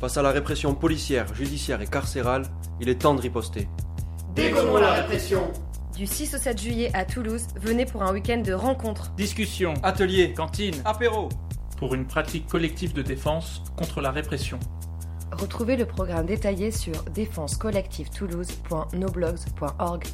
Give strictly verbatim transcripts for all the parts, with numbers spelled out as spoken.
Face à la répression policière, judiciaire et carcérale, il est temps de riposter. Dégommons la répression. Du six au sept juillet à Toulouse, venez pour un week-end de rencontres, discussions, ateliers, cantines, apéros, pour une pratique collective de défense contre la répression. Retrouvez le programme détaillé sur défense collective toulouse point noblogs point org.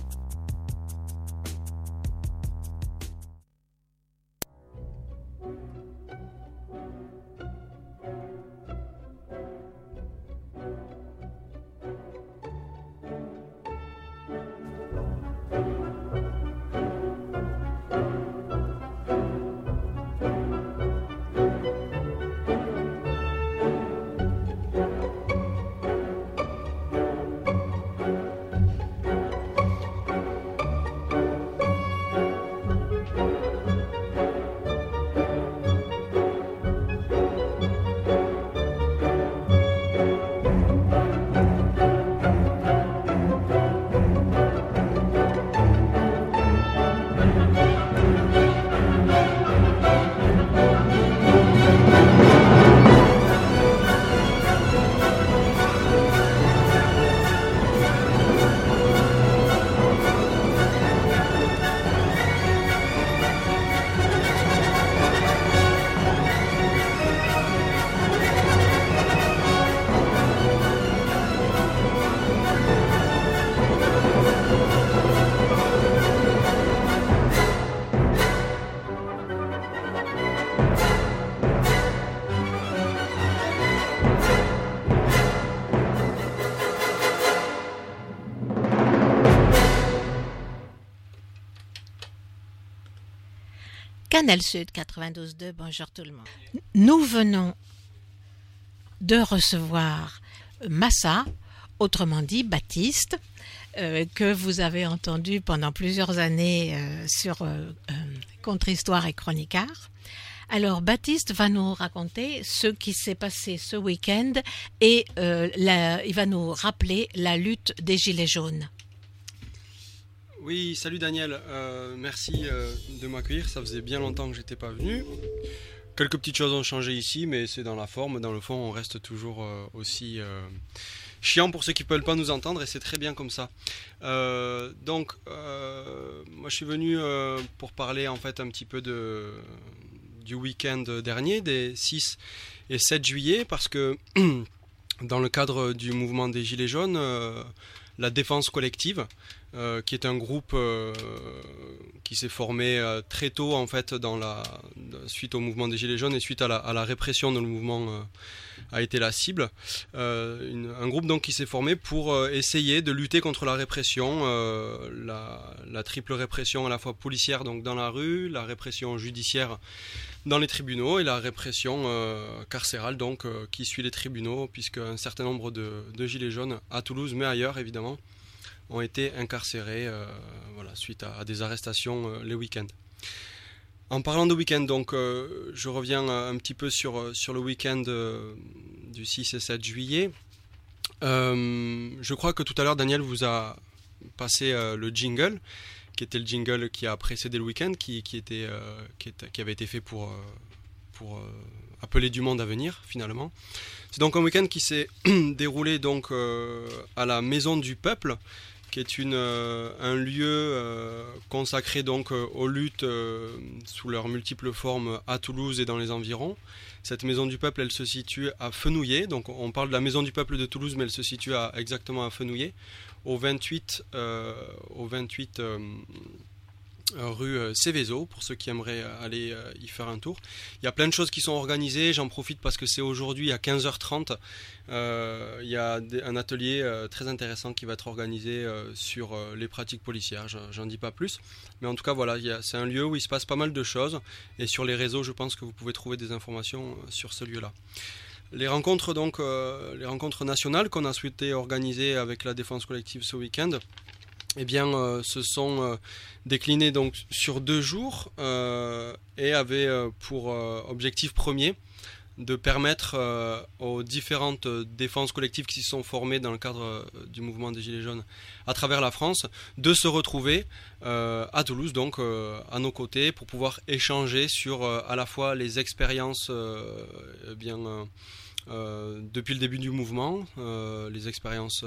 Canal Sud quatre-vingt-douze deux, bonjour tout le monde. Nous venons de recevoir Massa, autrement dit Baptiste, euh, que vous avez entendu pendant plusieurs années euh, sur euh, euh, Contre-Histoire et Chroniquart. Alors Baptiste va nous raconter ce qui s'est passé ce week-end et euh, la, il va nous rappeler la lutte des Gilets jaunes. Oui, salut Daniel, euh, merci euh, de m'accueillir, ça faisait bien longtemps que j'étais pas venu. Quelques petites choses ont changé ici, mais c'est dans la forme, dans le fond on reste toujours euh, aussi euh, chiant pour ceux qui ne peuvent pas nous entendre et c'est très bien comme ça. Euh, donc, euh, moi je suis venu euh, pour parler en fait un petit peu de, du week-end dernier, des six et sept juillet, parce que dans le cadre du mouvement des Gilets jaunes, euh, la défense collective, Euh, qui est un groupe euh, qui s'est formé euh, très tôt en fait dans la, suite au mouvement des Gilets jaunes et suite à la, à la répression dont le mouvement euh, a été la cible. Euh, une, un groupe donc qui s'est formé pour euh, essayer de lutter contre la répression, euh, la, la triple répression à la fois policière donc dans la rue, la répression judiciaire dans les tribunaux et la répression euh, carcérale donc euh, qui suit les tribunaux, puisque un certain nombre de, de Gilets jaunes à Toulouse mais ailleurs évidemment ont été incarcérés euh, voilà, suite à, à des arrestations euh, les week-ends. En parlant de week-end, donc, euh, je reviens un petit peu sur, sur le week-end euh, du six et sept juillet. Euh, je crois que tout à l'heure, Daniel vous a passé euh, le jingle, qui était le jingle qui a précédé le week-end, qui, qui, était, euh, qui, était, qui avait été fait pour, euh, pour euh, appeler du monde à venir, finalement. C'est donc un week-end qui s'est déroulé donc, euh, à la Maison du Peuple, qui est une, euh, un lieu euh, consacré donc euh, aux luttes euh, sous leurs multiples formes à Toulouse et dans les environs. Cette Maison du Peuple, elle se situe à Fenouillet, donc on parle de la Maison du Peuple de Toulouse, mais elle se situe à, exactement à Fenouillet, au vingt-huit, euh, au vingt-huit euh, rue Céveso, pour ceux qui aimeraient aller y faire un tour. Il y a plein de choses qui sont organisées, j'en profite parce que c'est aujourd'hui à quinze heures trente, euh, il y a un atelier euh, très intéressant qui va être organisé euh, sur euh, les pratiques policières, j'en dis pas plus, mais en tout cas voilà, il y a, c'est un lieu où il se passe pas mal de choses, et sur les réseaux je pense que vous pouvez trouver des informations sur ce lieu-là. Les rencontres, donc, euh, les rencontres nationales qu'on a souhaité organiser avec la défense collective ce week-end, eh bien, euh, se sont euh, déclinés donc, sur deux jours euh, et avaient euh, pour euh, objectif premier de permettre euh, aux différentes défenses collectives qui se sont formées dans le cadre euh, du mouvement des Gilets jaunes à travers la France de se retrouver euh, à Toulouse, donc euh, à nos côtés, pour pouvoir échanger sur euh, à la fois les expériences euh, bien, euh, euh, depuis le début du mouvement, euh, les expériences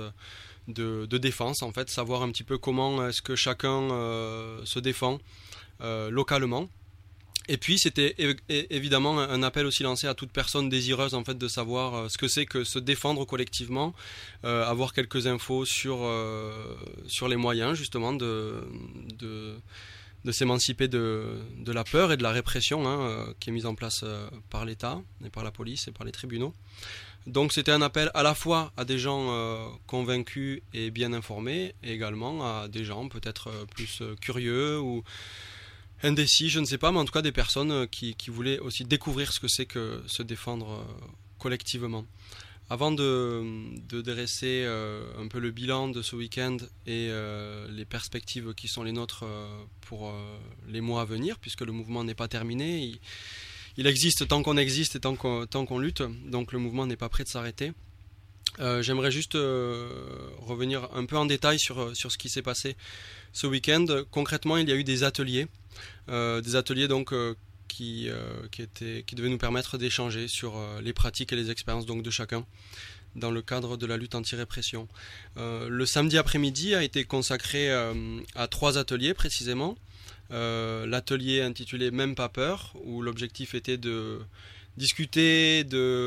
de, de défense, en fait, savoir un petit peu comment est-ce que chacun euh, se défend euh, localement. Et puis c'était é- é- évidemment un appel aussi lancé à toute personne désireuse en fait de savoir euh, ce que c'est que se défendre collectivement, euh, avoir quelques infos sur euh, sur les moyens justement de de, de s'émanciper de, de la peur et de la répression hein, euh, qui est mise en place euh, par l'État et par la police et par les tribunaux. Donc c'était un appel à la fois à des gens euh, convaincus et bien informés et également à des gens peut-être euh, plus euh, curieux ou indécis, je ne sais pas, mais en tout cas des personnes qui, qui voulaient aussi découvrir ce que c'est que se défendre euh, collectivement. Avant de, de dresser euh, un peu le bilan de ce week-end et euh, les perspectives qui sont les nôtres euh, pour euh, les mois à venir, puisque le mouvement n'est pas terminé, il, il existe tant qu'on existe et tant qu'on, tant qu'on lutte, donc le mouvement n'est pas prêt de s'arrêter. Euh, j'aimerais juste euh, revenir un peu en détail sur, sur ce qui s'est passé ce week-end. Concrètement, il y a eu des ateliers, euh, des ateliers donc euh, qui, euh, qui, étaient, qui devaient nous permettre d'échanger sur euh, les pratiques et les expériences donc, de chacun dans le cadre de la lutte anti-répression. Euh, le samedi après-midi a été consacré euh, à trois ateliers précisément. Euh, l'atelier intitulé « Même pas peur » où l'objectif était de discuter,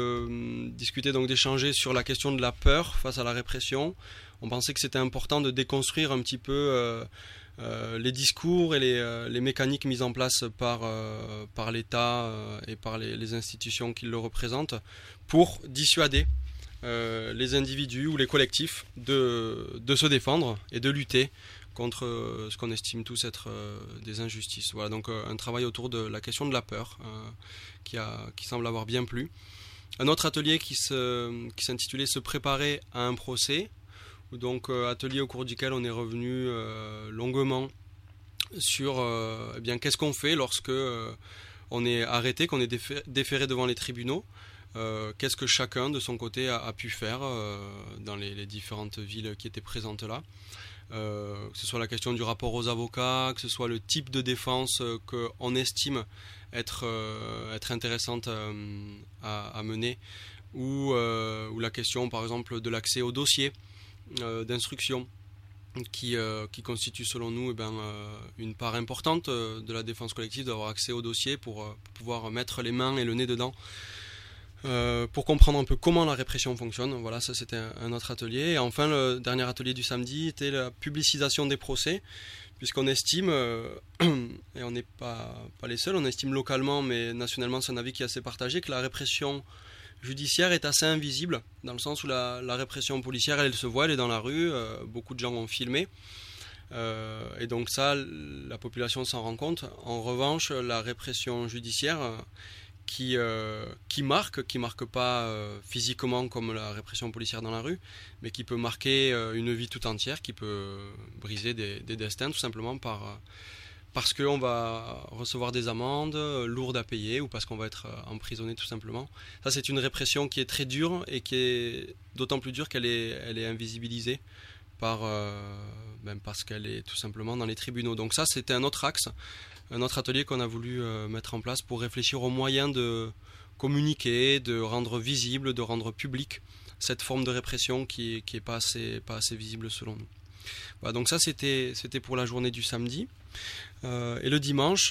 de, discuter donc d'échanger sur la question de la peur face à la répression. On pensait que c'était important de déconstruire un petit peu euh, euh, les discours et les, euh, les mécaniques mises en place par, euh, par l'État euh, et par les, les institutions qui le représentent pour dissuader euh, les individus ou les collectifs de, de se défendre et de lutter contre euh, ce qu'on estime tous être euh, des injustices. Voilà, donc euh, un travail autour de la question de la peur euh, qui, a, qui semble avoir bien plu. Un autre atelier qui, se, qui s'intitulait « Se préparer à un procès », donc euh, atelier au cours duquel on est revenu euh, longuement sur euh, eh bien, qu'est-ce qu'on fait lorsque euh, on est arrêté, qu'on est déféré, déféré devant les tribunaux, euh, qu'est-ce que chacun de son côté a, a pu faire euh, dans les, les différentes villes qui étaient présentes là. Euh, que ce soit la question du rapport aux avocats, que ce soit le type de défense euh, qu'on estime être, euh, être intéressante euh, à, à mener, ou, euh, ou la question par exemple de l'accès au dossier euh, d'instruction, qui, euh, qui constitue selon nous eh ben, euh, une part importante euh, de la défense collective, d'avoir accès au dossier pour, euh, pour pouvoir mettre les mains et le nez dedans. Euh, pour comprendre un peu comment la répression fonctionne. Voilà, ça c'était un, un autre atelier. Et enfin, le dernier atelier du samedi était la publicisation des procès, puisqu'on estime, euh, et on n'est pas, pas les seuls, on estime localement, mais nationalement c'est un avis qui est assez partagé, que la répression judiciaire est assez invisible, dans le sens où la, la répression policière, elle, elle se voit, elle est dans la rue, euh, beaucoup de gens ont filmé, euh, et donc ça, la population s'en rend compte. En revanche, la répression judiciaire... Euh, Qui, euh, qui marque, qui marque pas euh, physiquement comme la répression policière dans la rue, mais qui peut marquer euh, une vie tout entière, qui peut briser des, des destins tout simplement par, euh, parce qu'on va recevoir des amendes euh, lourdes à payer ou parce qu'on va être euh, emprisonné tout simplement. Ça c'est une répression qui est très dure et qui est d'autant plus dure qu'elle est, elle est invisibilisée par, euh, ben parce qu'elle est tout simplement dans les tribunaux. Donc ça c'était un autre axe. Un autre atelier qu'on a voulu euh, mettre en place pour réfléchir aux moyens de communiquer, de rendre visible, de rendre public cette forme de répression qui n'est pas assez, pas assez visible selon nous. Voilà, donc ça c'était, c'était pour la journée du samedi. Euh, et le dimanche,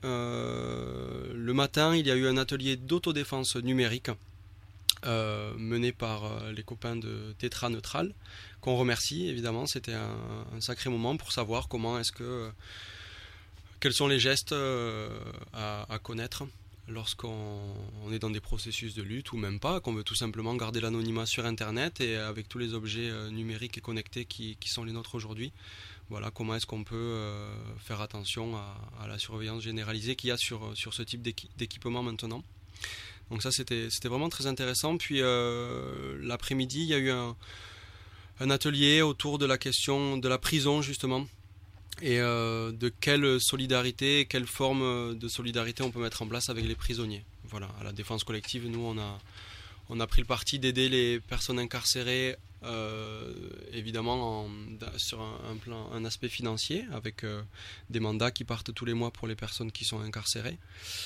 euh, le matin, il y a eu un atelier d'autodéfense numérique euh, mené par euh, les copains de Tétra Neutral, qu'on remercie évidemment. C'était un, un sacré moment pour savoir comment est-ce que... Euh, Quels sont les gestes euh, à, à connaître lorsqu'on on est dans des processus de lutte ou même pas, qu'on veut tout simplement garder l'anonymat sur Internet et avec tous les objets euh, numériques et connectés qui, qui sont les nôtres aujourd'hui. Voilà, comment est-ce qu'on peut euh, faire attention à, à la surveillance généralisée qu'il y a sur, sur ce type d'équi- d'équipement maintenant. Donc ça, c'était, c'était vraiment très intéressant. Puis euh, l'après-midi, il y a eu un, un atelier autour de la question de la prison, justement. Et euh, de quelle solidarité, quelle forme de solidarité on peut mettre en place avec les prisonniers. Voilà, à la défense collective, nous on a, on a pris le parti d'aider les personnes incarcérées, euh, évidemment en, sur un, un, plan, un aspect financier, avec euh, des mandats qui partent tous les mois pour les personnes qui sont incarcérées.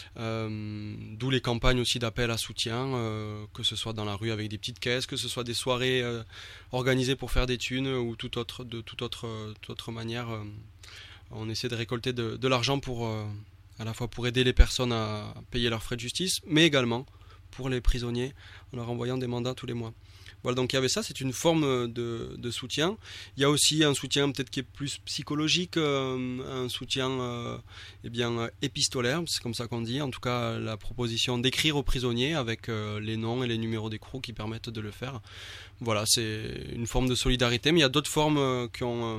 Euh, d'où les campagnes aussi d'appel à soutien, euh, que ce soit dans la rue avec des petites caisses, que ce soit des soirées euh, organisées pour faire des thunes ou toute autre, de toute autre, toute autre manière. Euh, on essaie de récolter de, de l'argent pour, euh, à la fois pour aider les personnes à payer leurs frais de justice, mais également pour les prisonniers en leur envoyant des mandats tous les mois. Voilà, donc il y avait ça, c'est une forme de, de soutien. Il y a aussi un soutien peut-être qui est plus psychologique, euh, un soutien euh, eh bien, épistolaire, c'est comme ça qu'on dit, en tout cas la proposition d'écrire aux prisonniers avec euh, les noms et les numéros d'écrou qui permettent de le faire. Voilà, c'est une forme de solidarité, mais il y a d'autres formes euh, qui ont... Euh,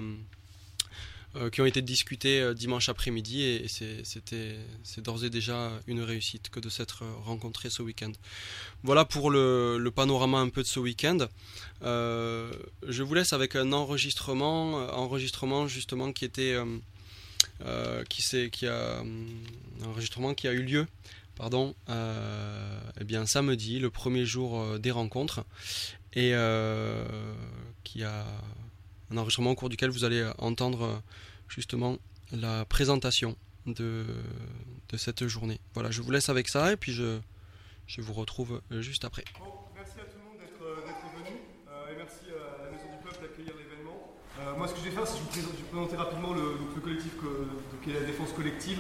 Euh, qui ont été discutés euh, dimanche après-midi et, et c'est, c'était, c'est d'ores et déjà une réussite que de s'être rencontrés ce week-end. Voilà pour le, le panorama un peu de ce week-end. Euh, je vous laisse avec un enregistrement, enregistrement justement qui était, euh, euh, qui, s'est, qui a, un enregistrement qui a eu lieu, pardon, euh, eh bien samedi, le premier jour euh, des rencontres, et euh, qui a un enregistrement au cours duquel vous allez entendre justement la présentation de, de cette journée. Voilà, je vous laisse avec ça et puis je, je vous retrouve juste après. Bon, merci à tout le monde d'être, d'être venu euh, et merci à la Maison du Peuple d'accueillir l'événement. Euh, moi, ce que je vais faire, c'est que je vais vous présenter rapidement le, donc, le collectif que, qui est la Défense Collective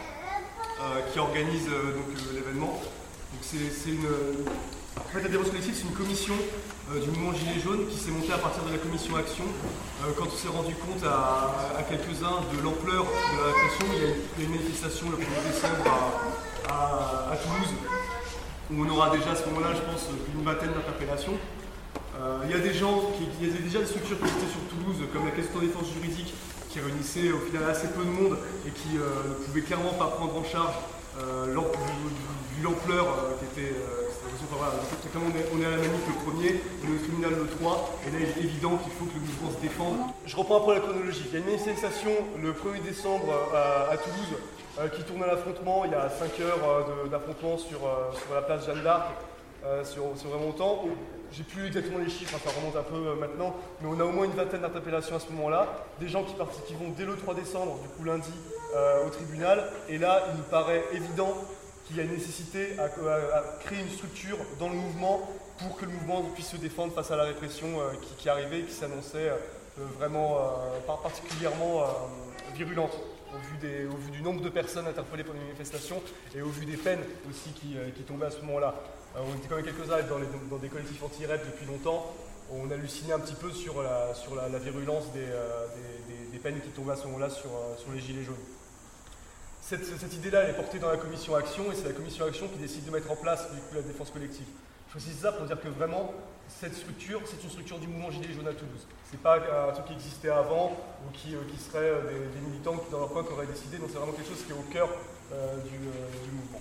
euh, qui organise euh, donc, euh, l'événement. Donc, c'est, c'est une, en fait, la Défense Collective, c'est une commission euh, du mouvement Gilets jaunes qui s'est montée à partir de la commission Action. Euh, quand on s'est rendu compte à, à quelques-uns de l'ampleur de la répression, il y a une, il y a une manifestation le premier décembre à, à, à Toulouse, où on aura déjà à ce moment-là, je pense, une vingtaine d'interpellations. Euh, il y a des gens, qui, il y a déjà des structures qui étaient sur Toulouse, comme la Caisse de défense juridique, qui réunissait au final assez peu de monde et qui euh, ne pouvait clairement pas prendre en charge euh, vu l'ampleur euh, qui était... Euh, enfin, voilà, on, est, on est à la manif le premier, on est au tribunal le trois, et là il est évident qu'il faut que le mouvement se défende. Je reprends un peu la chronologie. Il y a une manifestation le premier décembre à, à Toulouse euh, qui tourne à l'affrontement. Il y a cinq heures euh, de, d'affrontement sur, euh, sur la place Jeanne d'Arc, euh, sur, sur vraiment longtemps. J'ai plus exactement les chiffres, hein, ça remonte un peu euh, maintenant, mais on a au moins une vingtaine d'interpellations à ce moment-là. Des gens qui, partent, qui vont dès le trois décembre, du coup lundi, euh, au tribunal. Et là, il nous paraît évident qu'il y a une nécessité à, à, à créer une structure dans le mouvement pour que le mouvement puisse se défendre face à la répression euh, qui, qui arrivait et qui s'annonçait euh, vraiment euh, particulièrement euh, virulente au vu, des, au vu du nombre de personnes interpellées pour les manifestations et au vu des peines aussi qui, euh, qui tombaient à ce moment-là. Euh, on était quand même quelques-uns dans, les, dans des collectifs anti-R E P depuis longtemps. On hallucinait un petit peu sur la, sur la, la virulence des, euh, des, des, des peines qui tombaient à ce moment-là sur, euh, sur les gilets jaunes. Cette, cette idée-là, elle est portée dans la commission Action et c'est la commission Action qui décide de mettre en place du coup, la défense collective. Je précise ça pour dire que vraiment, cette structure, c'est une structure du mouvement Gilets jaunes à Toulouse. C'est pas un truc qui existait avant ou qui, euh, qui serait des, des militants qui, dans leur coin, qui auraient décidé. Donc c'est vraiment quelque chose qui est au cœur euh, du, euh, du mouvement.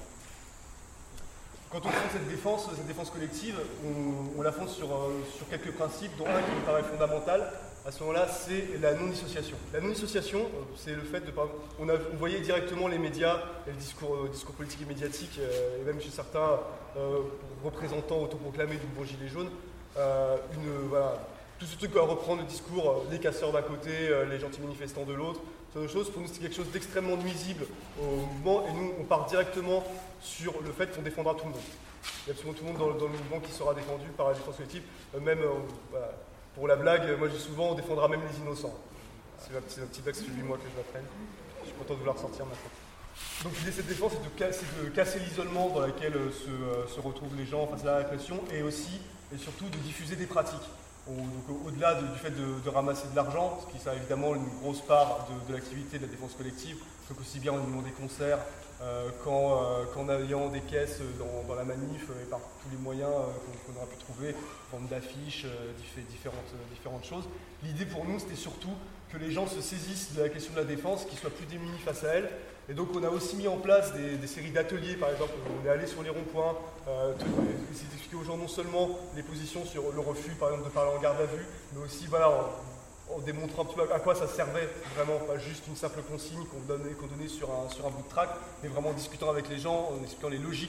Quand on fonde cette défense, cette défense collective, on, on la fonde sur, euh, sur quelques principes, dont un qui me paraît fondamental. À ce moment-là, c'est la non-dissociation. La non-dissociation, c'est le fait de... On, a, on voyait directement les médias, et le discours, euh, discours politique et médiatique, euh, et même chez certains euh, représentants autoproclamés du mouvement Gilets jaunes, euh, une, voilà, tout ce truc à reprendre le discours, euh, les casseurs d'un côté, euh, les gentils manifestants de l'autre, ce genre de choses. Pour nous, c'est quelque chose d'extrêmement nuisible au mouvement, et nous, on part directement sur le fait qu'on défendra tout le monde. Il y a absolument tout le monde dans, dans le mouvement qui sera défendu par la défense collective, euh, même... Euh, voilà. Pour la blague, moi je dis souvent, on défendra même les innocents. C'est la petite blague, c'est celui moi que je l'apprenne. Je suis content de vous la ressortir maintenant. Donc l'idée de cette défense, c'est de, casser, de casser l'isolement dans lequel se, euh, se retrouvent les gens face à la répression et aussi, et surtout, de diffuser des pratiques. Au, donc, au-delà de, du fait de, de ramasser de l'argent, ce qui sera évidemment une grosse part de, de l'activité de la défense collective, donc aussi bien en animant des concerts euh, qu'en, euh, qu'en ayant des caisses dans, dans la manif et par tous les moyens euh, qu'on, qu'on aura pu trouver, forme d'affiches, euh, différentes, euh, différentes choses. L'idée pour nous, c'était surtout que les gens se saisissent de la question de la défense, qu'ils soient plus démunis face à elle. Et donc on a aussi mis en place des, des séries d'ateliers, par exemple, on est allé sur les ronds-points, euh, essayer d'expliquer aux gens non seulement les positions sur le refus, par exemple, de parler en garde à vue, mais aussi voilà, en, en démontrant un petit peu à quoi ça servait vraiment, pas juste une simple consigne qu'on donnait, qu'on donnait sur, un, sur un bout de tract, mais vraiment en discutant avec les gens, en expliquant les logiques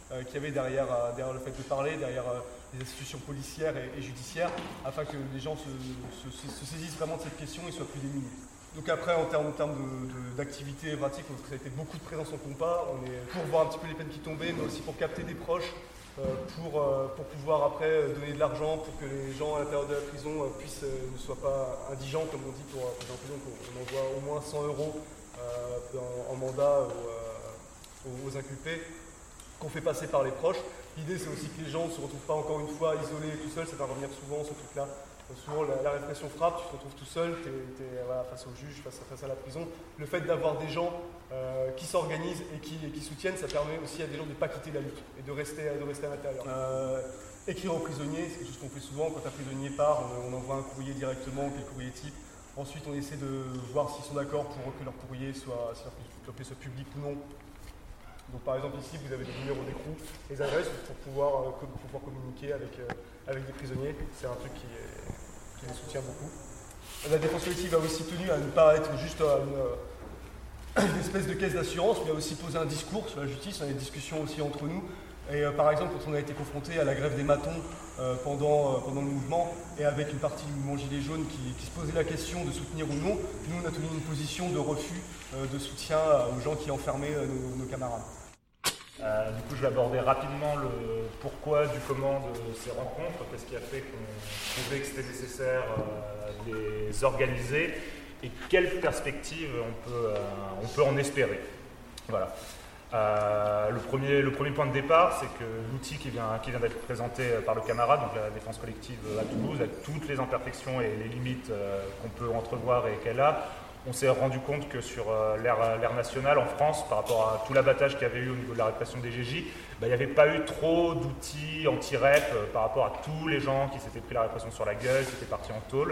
euh, qu'il y avait derrière, euh, derrière le fait de parler, derrière euh, les institutions policières et, et judiciaires, afin que les gens se, se, se, se saisissent vraiment de cette question et soient plus démunis. Donc après, en termes, en termes de, de, d'activité pratique, ça a été beaucoup de présence au compas. On est pour voir un petit peu les peines qui tombaient, mais aussi pour capter des proches, euh, pour, euh, pour pouvoir après donner de l'argent pour que les gens à l'intérieur de la prison euh, puissent, euh, ne soient pas indigents, comme on dit, pour, pour les prisons. On envoie au moins cent euros euh, en, en mandat aux, euh, aux inculpés, qu'on fait passer par les proches. L'idée, c'est aussi que les gens ne se retrouvent pas encore une fois isolés tout seuls. Ça va revenir souvent, ce truc-là. Souvent, la, la répression frappe, tu te retrouves tout seul, tu es voilà, face au juge, face, face à la prison. Le fait d'avoir des gens euh, qui s'organisent et qui, et qui soutiennent, ça permet aussi à des gens de ne pas quitter la lutte et de rester, de rester à l'intérieur. Euh, écrire aux prisonniers, c'est quelque chose qu'on fait souvent. Quand un prisonnier part, on, on envoie un courrier directement, quel courrier type. Ensuite, on essaie de voir s'ils sont d'accord pour que leur courrier soit, soit, soit public ou non. Donc par exemple ici, vous avez des numéros d'écrou, les adresses pour pouvoir, euh, pour pouvoir communiquer avec, euh, avec des prisonniers. C'est un truc qui, est, qui les soutient beaucoup. La défense collective a aussi tenu à ne pas être juste une, une espèce de caisse d'assurance, mais a aussi posé un discours sur la justice, on a des discussions aussi entre nous. Et euh, par exemple, quand on a été confronté à la grève des matons euh, pendant, euh, pendant le mouvement, et avec une partie du mouvement Gilets jaunes qui, qui se posait la question de soutenir ou non, nous on a tenu une position de refus euh, de soutien aux gens qui enfermaient euh, nos, nos camarades. Euh, du coup, je vais aborder rapidement le pourquoi du comment de ces rencontres, qu'est-ce qui a fait qu'on trouvait que c'était nécessaire euh, de les organiser et quelles perspectives on peut, euh, on peut en espérer. Voilà. Euh, le, premier, le premier point de départ, c'est que l'outil qui vient, qui vient d'être présenté par le camarade, donc la défense collective à Toulouse, avec toutes les imperfections et les limites euh, qu'on peut entrevoir et qu'elle a, on s'est rendu compte que sur euh, l'ère, l'ère nationale en France, par rapport à tout l'abattage qu'il y avait eu au niveau de la répression des G J, bah, il n'y avait pas eu trop d'outils anti-rep euh, par rapport à tous les gens qui s'étaient pris la répression sur la gueule, qui étaient partis en tôle.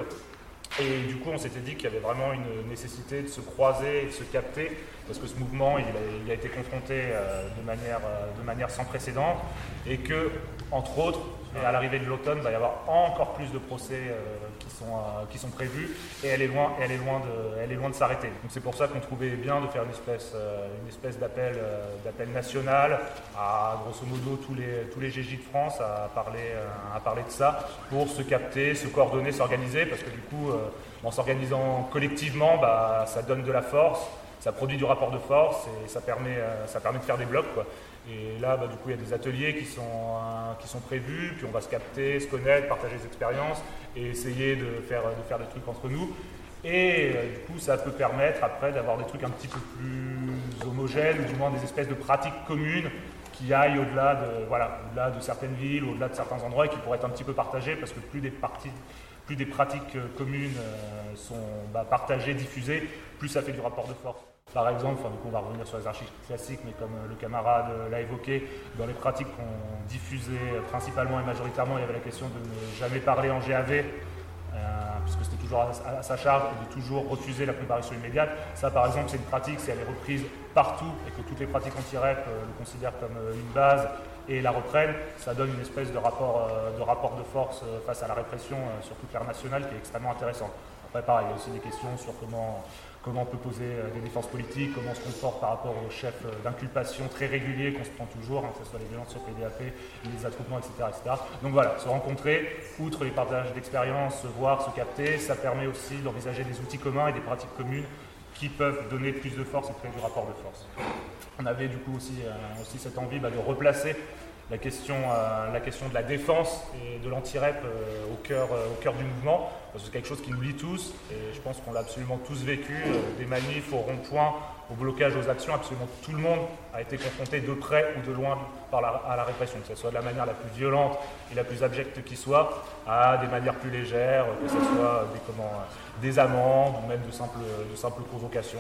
Et du coup, on s'était dit qu'il y avait vraiment une nécessité de se croiser et de se capter, parce que ce mouvement, il a, il a été confronté euh, de, manière, euh, de manière sans précédent, et que, entre autres, et à l'arrivée de l'automne, il va y avoir encore plus de procès euh, qui, sont, euh, qui sont prévus, et elle est loin, et elle est loin de, elle est loin de s'arrêter. Donc c'est pour ça qu'on trouvait bien de faire une espèce, euh, une espèce d'appel, euh, d'appel national à, grosso modo, tous les, tous les G J de France à parler, euh, à parler de ça, pour se capter, se coordonner, s'organiser, parce que du coup, euh, en s'organisant collectivement, bah, ça donne de la force, ça produit du rapport de force, et ça permet, euh, ça permet de faire des blocs, quoi. Et là, bah, du coup, il y a des ateliers qui sont, euh, qui sont prévus, puis on va se capter, se connaître, partager des expériences et essayer de faire, de faire des trucs entre nous. Et euh, du coup, ça peut permettre après d'avoir des trucs un petit peu plus homogènes, ou du moins des espèces de pratiques communes qui aillent au-delà de, voilà, au-delà de certaines villes, au-delà de certains endroits, et qui pourraient être un petit peu partagées, parce que plus des, parties, plus des pratiques communes euh, sont bah, partagées, diffusées, plus ça fait du rapport de force. Par exemple, enfin, du coup, on va revenir sur les archives classiques, mais comme le camarade l'a évoqué, dans les pratiques qu'on diffusait principalement et majoritairement, il y avait la question de ne jamais parler en G A V, euh, puisque c'était toujours à, à, à sa charge, et de toujours refuser la comparution immédiate. Ça, par exemple, c'est une pratique, si elle est reprise partout, et que toutes les pratiques anti-rep euh, le considèrent comme euh, une base, et la reprennent, ça donne une espèce de rapport, euh, de, rapport de force euh, face à la répression euh, sur toute l'ère nationale qui est extrêmement intéressante. Après, pareil, il y a aussi des questions sur comment... Comment on peut poser des défenses politiques, comment on se comporte par rapport aux chefs d'inculpation très réguliers qu'on se prend toujours, hein, que ce soit les violences sur P D A P, les attroupements, et cetera, et cetera. Donc voilà, se rencontrer, outre les partages d'expériences, se voir, se capter, ça permet aussi d'envisager des outils communs et des pratiques communes qui peuvent donner plus de force et créer du rapport de force. On avait du coup aussi, euh, aussi cette envie bah, de replacer la question, euh, la question de la défense et de l'anti-rep euh, au cœur, euh, au cœur du mouvement, parce que c'est quelque chose qui nous lie tous, et je pense qu'on l'a absolument tous vécu, euh, des manifs au rond-point, au blocage, aux actions, absolument tout le monde a été confronté de près ou de loin par la, à la répression, que ce soit de la manière la plus violente et la plus abjecte qui soit, à des manières plus légères, que ce soit des, comment, des amendes ou même de simples, de simples convocations.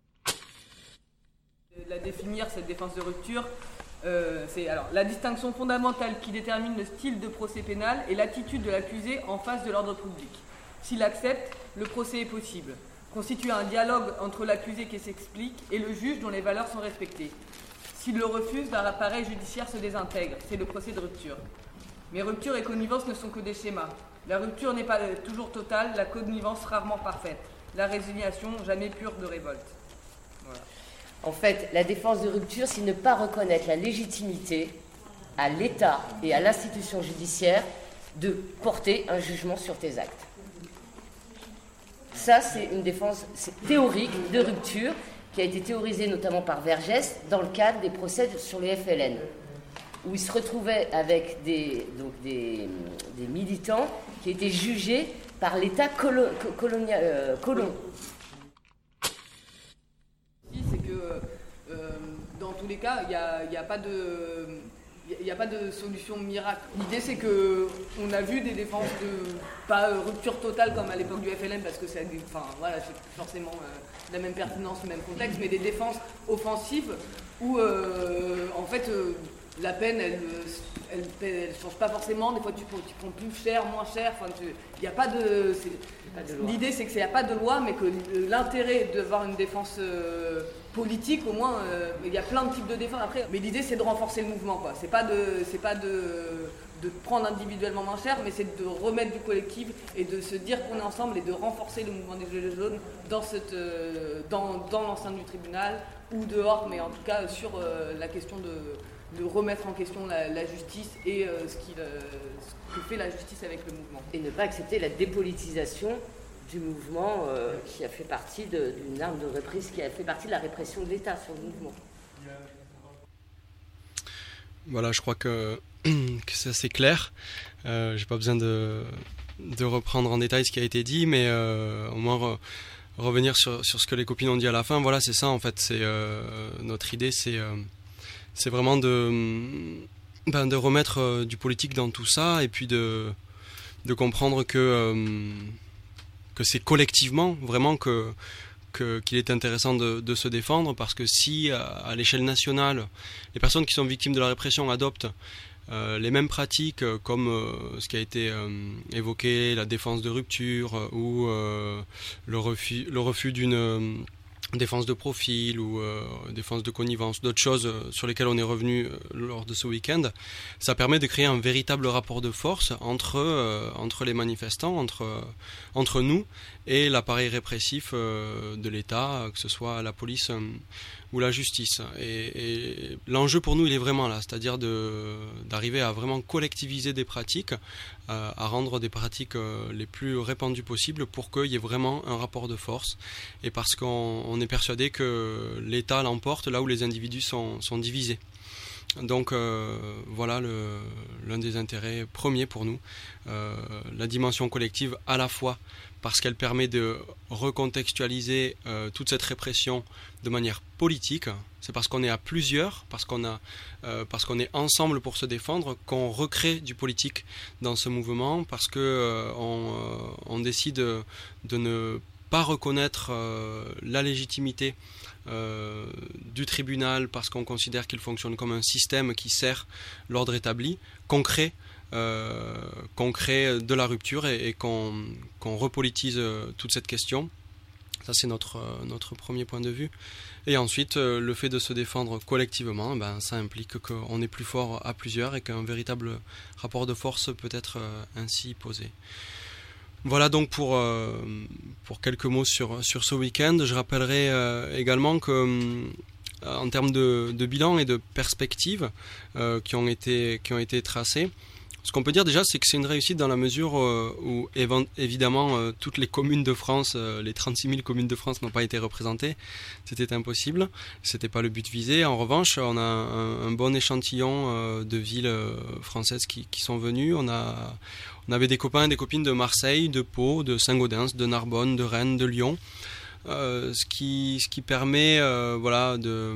La définir, cette défense de rupture, Euh, c'est alors la distinction fondamentale qui détermine le style de procès pénal et l'attitude de l'accusé en face de l'ordre public. S'il accepte, le procès est possible. Constitue un dialogue entre l'accusé qui s'explique et le juge dont les valeurs sont respectées. S'il le refuse, l'appareil judiciaire se désintègre. C'est le procès de rupture. Mais rupture et connivence ne sont que des schémas. La rupture n'est pas toujours totale, la connivence rarement parfaite. La résignation jamais pure de révolte. Voilà. En fait, la défense de rupture, c'est ne pas reconnaître la légitimité à l'État et à l'institution judiciaire de porter un jugement sur tes actes. Ça, c'est une défense théorique de rupture qui a été théorisée notamment par Vergès dans le cadre des procès sur les F L N, où il se retrouvait avec des, donc des, des militants qui étaient jugés par l'État colo, colonia, euh, colon. C'est que euh, dans tous les cas, il n'y a, y a pas de... Il n'y a pas de solution miracle. L'idée, c'est qu'on a vu des défenses de, pas euh, rupture totale comme à l'époque du F L N, parce que c'est enfin, voilà, forcément euh, la même pertinence, le même contexte, mais des défenses offensives où, euh, en fait, euh, la peine, elle ne elle, elle change pas forcément. Des fois, tu, tu prends plus cher, moins cher. Enfin, il n'y a pas de... L'idée, c'est qu'il n'y a pas de loi, mais que l'intérêt d'avoir une défense euh, politique, au moins, euh, il y a plein de types de défense après. Mais l'idée, c'est de renforcer le mouvement, quoi. C'est pas de, c'est pas de, de prendre individuellement moins cher, mais c'est de remettre du collectif et de se dire qu'on est ensemble et de renforcer le mouvement des Gilets jaunes dans, cette, euh, dans, dans l'enceinte du tribunal ou dehors, mais en tout cas sur euh, la question de... de remettre en question la, la justice et euh, ce, qui, euh, ce que fait la justice avec le mouvement. Et ne pas accepter la dépolitisation du mouvement euh, qui a fait partie de, d'une arme de répression, qui a fait partie de la répression de l'État sur le mouvement. Voilà, je crois que, que c'est assez clair. Euh, j'ai pas besoin de, de reprendre en détail ce qui a été dit, mais euh, au moins re, revenir sur, sur ce que les copines ont dit à la fin. Voilà, c'est ça en fait. C'est, euh, notre idée, c'est... Euh, C'est vraiment de, ben de remettre euh, du politique dans tout ça et puis de, de comprendre que, euh, que c'est collectivement vraiment que, que, qu'il est intéressant de, de se défendre, parce que si à, à l'échelle nationale les personnes qui sont victimes de la répression adoptent euh, les mêmes pratiques euh, comme euh, ce qui a été euh, évoqué, la défense de rupture euh, ou euh, le refus, le refus d'une... Euh, défense de profil ou euh, défense de connivence, d'autres choses euh, sur lesquelles on est revenu euh, lors de ce week-end, ça permet de créer un véritable rapport de force entre, euh, entre les manifestants, entre, euh, entre nous et l'appareil répressif euh, de l'État, que ce soit la police euh, ou la justice. Et, et l'enjeu pour nous, il est vraiment là, c'est-à-dire de, d'arriver à vraiment collectiviser des pratiques, euh, à rendre des pratiques euh, les plus répandues possibles pour qu'il y ait vraiment un rapport de force, et parce qu'on on est persuadé que l'État l'emporte là où les individus sont, sont divisés. Donc euh, voilà le, l'un des intérêts premiers pour nous, euh, la dimension collective, à la fois parce qu'elle permet de recontextualiser euh, toute cette répression de manière politique. C'est parce qu'on est à plusieurs, parce qu'on a, euh, parce qu'on est ensemble pour se défendre, qu'on recrée du politique dans ce mouvement, parce que euh, on, euh, on décide de ne pas reconnaître euh, la légitimité euh, du tribunal parce qu'on considère qu'il fonctionne comme un système qui sert l'ordre établi, qu'on crée, euh, qu'on crée de la rupture et, et qu'on, qu'on repolitise euh, toute cette question. Ça, c'est notre, euh, notre premier point de vue. Et ensuite, euh, le fait de se défendre collectivement, ben, ça implique qu'on est plus fort à plusieurs et qu'un véritable rapport de force peut être euh, ainsi posé. Voilà donc pour, euh, pour quelques mots sur, sur ce week-end. Je rappellerai euh, également que euh, en termes de, de bilan et de perspectives euh, qui, ont été, qui ont été tracées, ce qu'on peut dire déjà, c'est que c'est une réussite dans la mesure euh, où év- évidemment euh, toutes les communes de France, euh, les trente-six mille communes de France n'ont pas été représentées. C'était impossible, c'était pas le but visé. En revanche, on a un, un bon échantillon euh, de villes euh, françaises qui, qui sont venues. On a On avait des copains et des copines de Marseille, de Pau, de Saint-Gaudens, de Narbonne, de Rennes, de Lyon, euh, ce, qui, ce qui permet euh, voilà, de,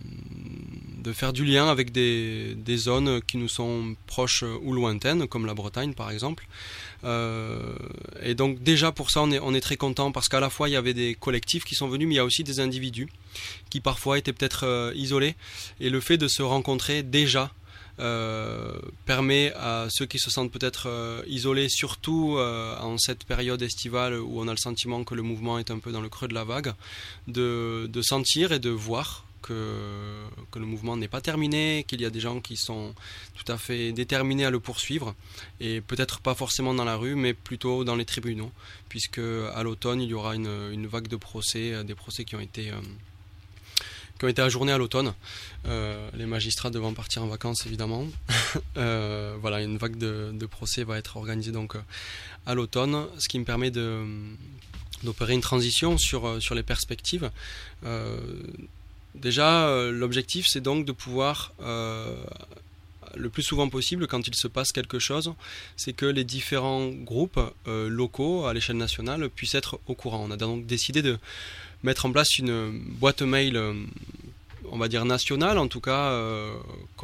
de faire du lien avec des, des zones qui nous sont proches ou lointaines, comme la Bretagne par exemple. Euh, et donc déjà pour ça on est, on est très content, parce qu'à la fois il y avait des collectifs qui sont venus, mais il y a aussi des individus qui parfois étaient peut-être euh, isolés, et le fait de se rencontrer déjà Euh, permet à ceux qui se sentent peut-être euh, isolés, surtout euh, en cette période estivale où on a le sentiment que le mouvement est un peu dans le creux de la vague, de, de sentir et de voir que, que le mouvement n'est pas terminé, qu'il y a des gens qui sont tout à fait déterminés à le poursuivre, et peut-être pas forcément dans la rue, mais plutôt dans les tribunaux, puisque à l'automne il y aura une, une vague de procès, des procès qui ont été... Euh, qui ont été ajournés à l'automne. Euh, les magistrats devant partir en vacances, évidemment. euh, voilà, une vague de, de procès va être organisée donc à l'automne, ce qui me permet de, d'opérer une transition sur, sur les perspectives. Euh, déjà, euh, l'objectif, c'est donc de pouvoir... Euh, le plus souvent possible, quand il se passe quelque chose, c'est que les différents groupes euh, locaux à l'échelle nationale puissent être au courant. On a donc décidé de mettre en place une boîte mail, euh, on va dire nationale, en tout cas, euh,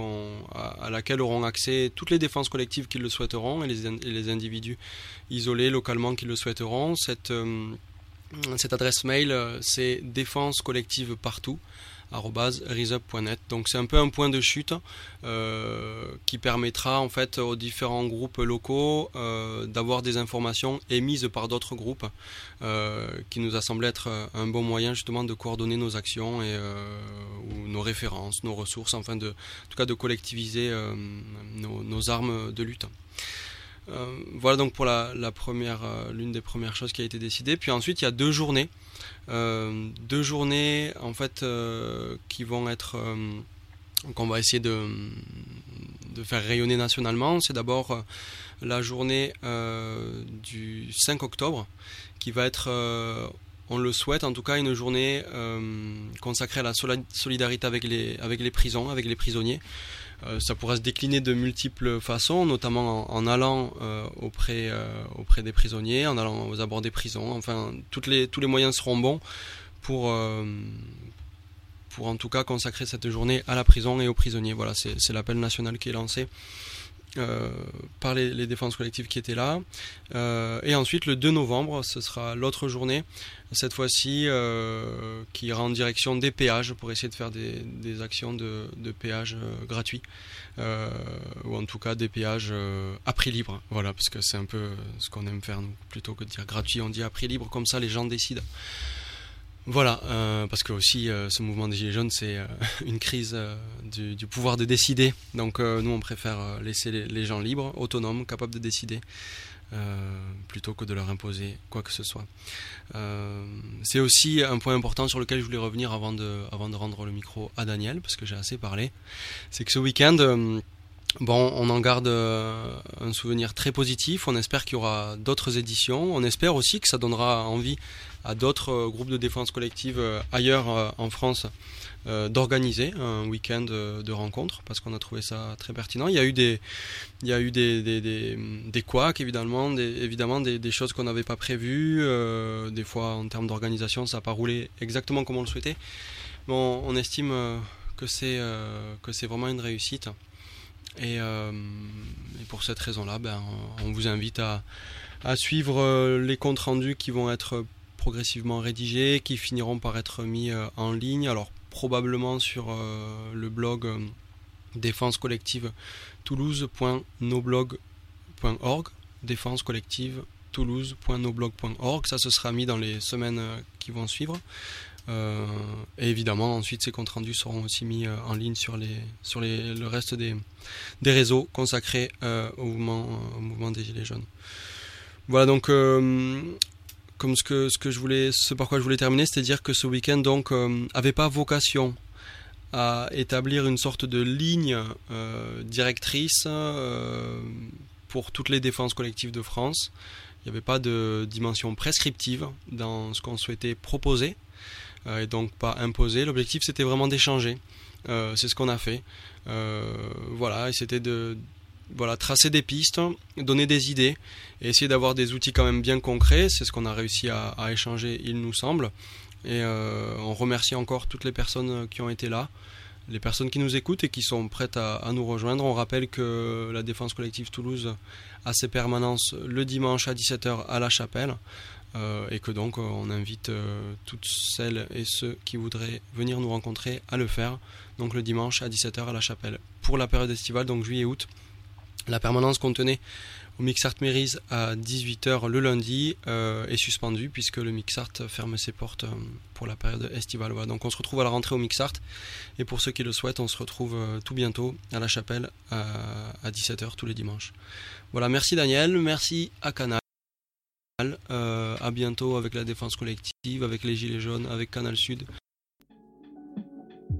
à, à laquelle auront accès toutes les défenses collectives qui le souhaiteront et les, et les individus isolés localement qui le souhaiteront. Cette, euh, cette adresse mail, c'est défense collective partout arobase risup point net. Donc c'est un peu un point de chute euh, qui permettra en fait aux différents groupes locaux euh, d'avoir des informations émises par d'autres groupes euh, qui nous a semblé être un bon moyen justement de coordonner nos actions et euh, ou nos références, nos ressources, enfin de, en tout cas de collectiviser euh, nos, nos armes de lutte. Euh, voilà donc pour la, la première, euh, l'une des premières choses qui a été décidée. Puis ensuite il y a deux journées, euh, deux journées en fait euh, qui vont être, euh, qu'on va essayer de, de faire rayonner nationalement. C'est d'abord euh, la journée euh, du cinq octobre qui va être, euh, on le souhaite en tout cas, une journée euh, consacrée à la solidarité avec les, avec les prisons, avec les prisonniers. Euh, ça pourra se décliner de multiples façons, notamment en, en allant euh, auprès, euh, auprès des prisonniers, en allant aux abords des prisons. Enfin, toutes les, tous les moyens seront bons pour, euh, pour en tout cas consacrer cette journée à la prison et aux prisonniers. Voilà, c'est, c'est l'appel national qui est lancé euh, par les, les défenses collectives qui étaient là. Euh, et ensuite, le deux novembre, ce sera l'autre journée, cette fois-ci euh, qui ira en direction des péages pour essayer de faire des, des actions de, de péage euh, gratuits euh, ou en tout cas des péages euh, à prix libre, voilà, parce que c'est un peu ce qu'on aime faire nous, plutôt que de dire gratuit on dit à prix libre, comme ça les gens décident. Voilà, euh, parce que aussi euh, ce mouvement des Gilets jaunes c'est euh, une crise euh, du, du pouvoir de décider, donc euh, nous on préfère laisser les, les gens libres, autonomes, capables de décider. Euh, plutôt que de leur imposer quoi que ce soit. Euh, c'est aussi un point important sur lequel je voulais revenir avant de, avant de rendre le micro à Daniel, parce que j'ai assez parlé. C'est que ce week-end, euh, bon, on en garde euh, un souvenir très positif. On espère qu'il y aura d'autres éditions. On espère aussi que ça donnera envie à d'autres euh, groupes de défense collective euh, ailleurs euh, en France Euh, d'organiser un week-end de, de rencontres, parce qu'on a trouvé ça très pertinent. Il y a eu des, il y a eu des, des, des, des couacs, évidemment, des, évidemment des, des choses qu'on n'avait pas prévues. Euh, des fois, en termes d'organisation, ça n'a pas roulé exactement comme on le souhaitait. Bon, on estime euh, que c'est euh, que c'est vraiment une réussite. Et, euh, et pour cette raison-là, ben, on vous invite à, à suivre les comptes rendus qui vont être progressivement rédigés, qui finiront par être mis en ligne. Alors, probablement sur euh, le blog euh, défense collective toulouse point noblog point org, défense collective toulouse point noblog point org. Ça, ce sera mis dans les semaines euh, qui vont suivre. Euh, et évidemment, ensuite, ces comptes rendus seront aussi mis euh, en ligne sur, les, sur les, le reste des, des réseaux consacrés euh, au, mouvement, au mouvement des Gilets jaunes. Voilà, donc... Euh, Comme ce que, ce que je voulais, ce par quoi je voulais terminer, c'est-à-dire que ce week-end donc euh, avait pas vocation à établir une sorte de ligne euh, directrice euh, pour toutes les défenses collectives de France. Il n'y avait pas de dimension prescriptive dans ce qu'on souhaitait proposer euh, et donc pas imposer. L'objectif c'était vraiment d'échanger. Euh, c'est ce qu'on a fait. Euh, voilà, et c'était de Voilà, tracer des pistes, donner des idées et essayer d'avoir des outils quand même bien concrets. C'est ce qu'on a réussi à, à échanger, il nous semble. Et euh, on remercie encore toutes les personnes qui ont été là, les personnes qui nous écoutent et qui sont prêtes à, à nous rejoindre. On rappelle que la Défense Collective Toulouse a ses permanences le dimanche à dix-sept heures à La Chapelle. Euh, et que donc on invite euh, toutes celles et ceux qui voudraient venir nous rencontrer à le faire. Donc le dimanche à dix-sept heures à La Chapelle. Pour la période estivale, donc juillet-août, la permanence qu'on tenait au Mixart Mérise à dix-huit heures le lundi euh, est suspendue puisque le Mixart ferme ses portes euh, pour la période estivale. Voilà. Donc on se retrouve à la rentrée au Mixart et pour ceux qui le souhaitent, on se retrouve euh, tout bientôt à La Chapelle à, à dix-sept heures tous les dimanches. Voilà, merci Daniel, merci à Canal. Euh, à bientôt avec la Défense Collective, avec les Gilets jaunes, avec Canal Sud.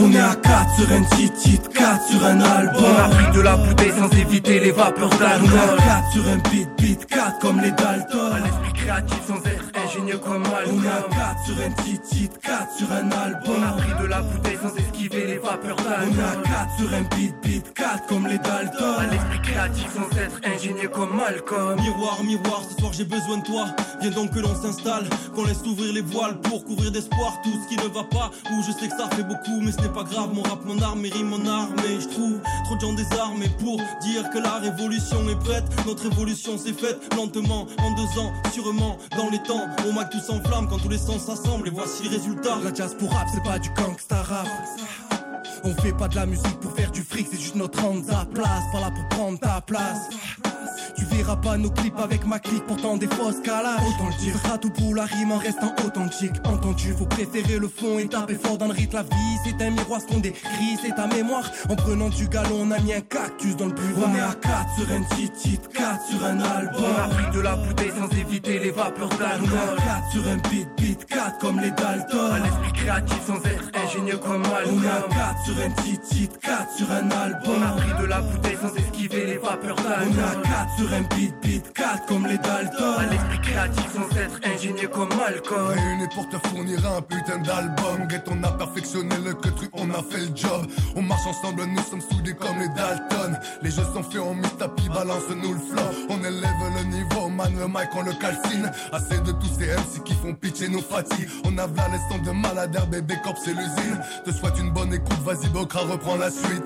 On est à quatre sur un titre, quatre sur un album. On a pris de la bouteille sans éviter les vapeurs d'alcool. On est à quatre sur un beat, beat, quatre comme les Dalton. À l'esprit créatif sans être ingénieux comme Malcolm. On est à quatre sur un titre, quatre sur un album. On a pris de la bouteille sans esquiver les vapeurs d'alcool. On est à quatre sur un beat, beat, quatre comme les Dalton. À l'esprit créatif sans être ingénieux comme Malcolm. Miroir, miroir, ce soir j'ai besoin de toi. Viens donc que l'on s'installe, qu'on laisse ouvrir les voiles pour couvrir d'espoir tout ce qui ne va pas. Ou je sais que ça fait beaucoup mais ce n'est pas grave. Mon rap, mon arme, mes rimes, mon armée. Je trouve trop de gens désarmés pour dire que la révolution est prête. Notre révolution s'est faite lentement, en deux ans, sûrement, dans les temps. Au Mac tout s'enflamme quand tous les sens s'assemblent. Et voici le résultat. La jazz pour rap c'est pas du gangsta rap. On fait pas de la musique pour faire du fric, c'est juste notre rendre à place, pas là pour prendre ta place. Tu verras pas nos clips avec ma clique, pourtant des fausses calages. Autant le dire, fera tout pour la rime en restant authentique. Entendu, faut préférer le fond et taper fort dans le rythme. La vie, c'est un miroir, ce qu'on décrit, c'est ta mémoire. En prenant du galon, on a mis un cactus dans le bureau. On est à quatre sur un titre, quatre sur un album. On a pris de la bouteille sans éviter les vapeurs d'alcool. On est à quatre sur un beat, beat, quatre comme les Dalton. À l'esprit créatif sans être ingénieux comme Malcolm. On est à quatre sur un titre, quatre sur un album. On a pris de la bouteille sans esquiver les vapeurs d'alcool. On est à quatre sur un beat, beat, quatre comme les Dalton. À l'esprit créatif sans être ingénieux comme Malcolm. Réunis pour te fournir un putain d'album. Get, on a perfectionné le que truc, on a fait le job. On marche ensemble, nous sommes soudés comme les Dalton. Les jeux sont faits, on mise tapis, balance-nous le flow. On élève le niveau, man, le mic, on le calcine. Assez de tous ces M C qui font pitcher nos fatigues. On a v'là les sons de maladaire, bébé cop, c'est l'usine. Te souhaite une bonne écoute, vas-y Bokra, reprends la suite.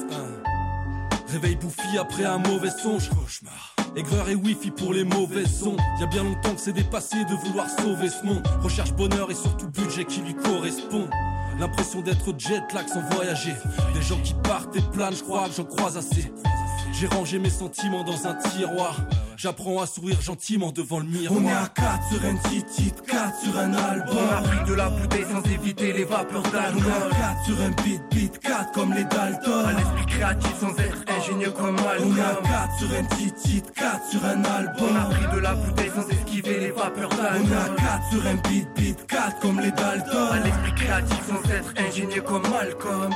Réveil bouffi après un mauvais songe. Cauchemar. Aigreur et wifi pour les mauvaises ondes. Y'a bien longtemps que c'est dépassé de vouloir sauver ce monde. Recherche bonheur et surtout budget qui lui correspond. L'impression d'être jet lag sans voyager. Des gens qui partent et planent, je crois que j'en croise assez. J'ai rangé mes sentiments dans un tiroir. J'apprends à sourire gentiment devant le miroir. On est à quatre sur un titre, quatre sur un album. On a pris de la bouteille sans éviter les vapeurs d'alcool. On est à quatre sur un beat, beat, quatre comme les Dalton. À l'esprit créatif sans être ingénieux comme Malcolm. On est à quatre sur un titre, quatre sur un album. On a pris de la bouteille sans esquiver les vapeurs d'alcool. On est à quatre sur un beat, beat, quatre comme les Dalton. À l'esprit créatif sans être ingénieux comme Malcolm.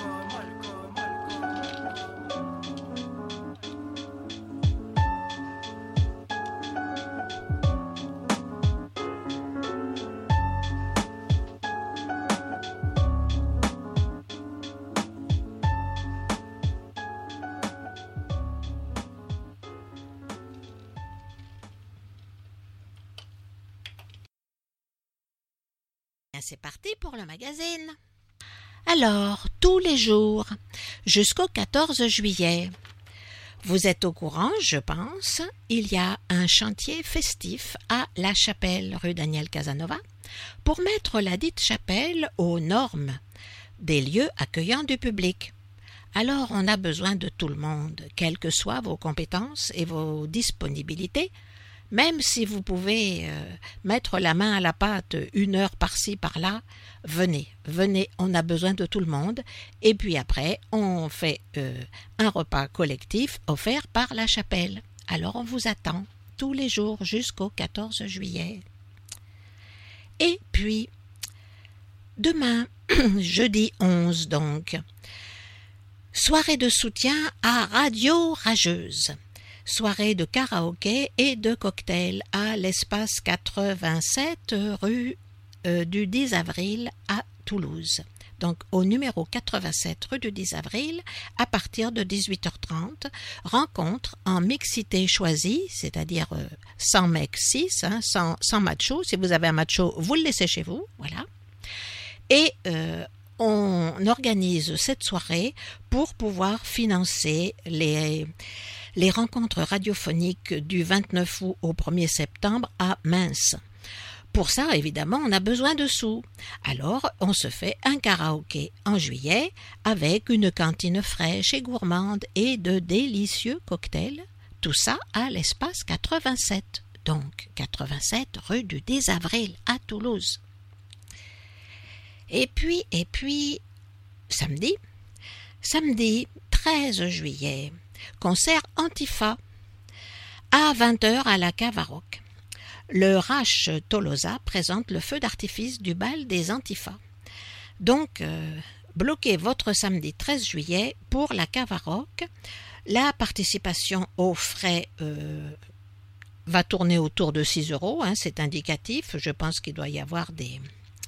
C'est parti pour le magazine. Alors, tous les jours, jusqu'au quatorze juillet, vous êtes au courant, je pense, il y a un chantier festif à La Chapelle, rue Daniel Casanova, pour mettre la dite chapelle aux normes des lieux accueillants du public. Alors, on a besoin de tout le monde, quelles que soient vos compétences et vos disponibilités. Même si vous pouvez euh, mettre la main à la pâte une heure par-ci, par-là, venez, venez, on a besoin de tout le monde. Et puis après, on fait euh, un repas collectif offert par La Chapelle. Alors on vous attend tous les jours jusqu'au quatorze juillet. Et puis, demain, jeudi onze donc, soirée de soutien à Radio Rageuse. Soirée de karaoké et de cocktail à l'espace quatre-vingt-sept rue euh, du dix avril à Toulouse. Donc au numéro quatre-vingt-sept rue du dix avril à partir de dix-huit heures trente. Rencontre en mixité choisie, c'est-à-dire euh, sans mec six, hein, sans, sans macho. Si vous avez un macho, vous le laissez chez vous. Voilà. Et euh, on organise cette soirée pour pouvoir financer les... les rencontres radiophoniques du vingt-neuf août au premier septembre à Mince. Pour ça, évidemment, on a besoin de sous. Alors, on se fait un karaoké en juillet avec une cantine fraîche et gourmande et de délicieux cocktails. Tout ça à l'espace quatre-vingt-sept. Donc, quatre-vingt-sept rue du dix avril à Toulouse. Et puis, et puis, samedi, samedi treize juillet, concert Antifa à vingt heures à la Cave à Rock. Le Rache Tolosa présente le feu d'artifice du bal des Antifa. Donc, euh, bloquez votre samedi treize juillet pour la cave à rock. La participation aux frais euh, va tourner autour de six euros, hein, c'est indicatif. Je pense qu'il doit y avoir des,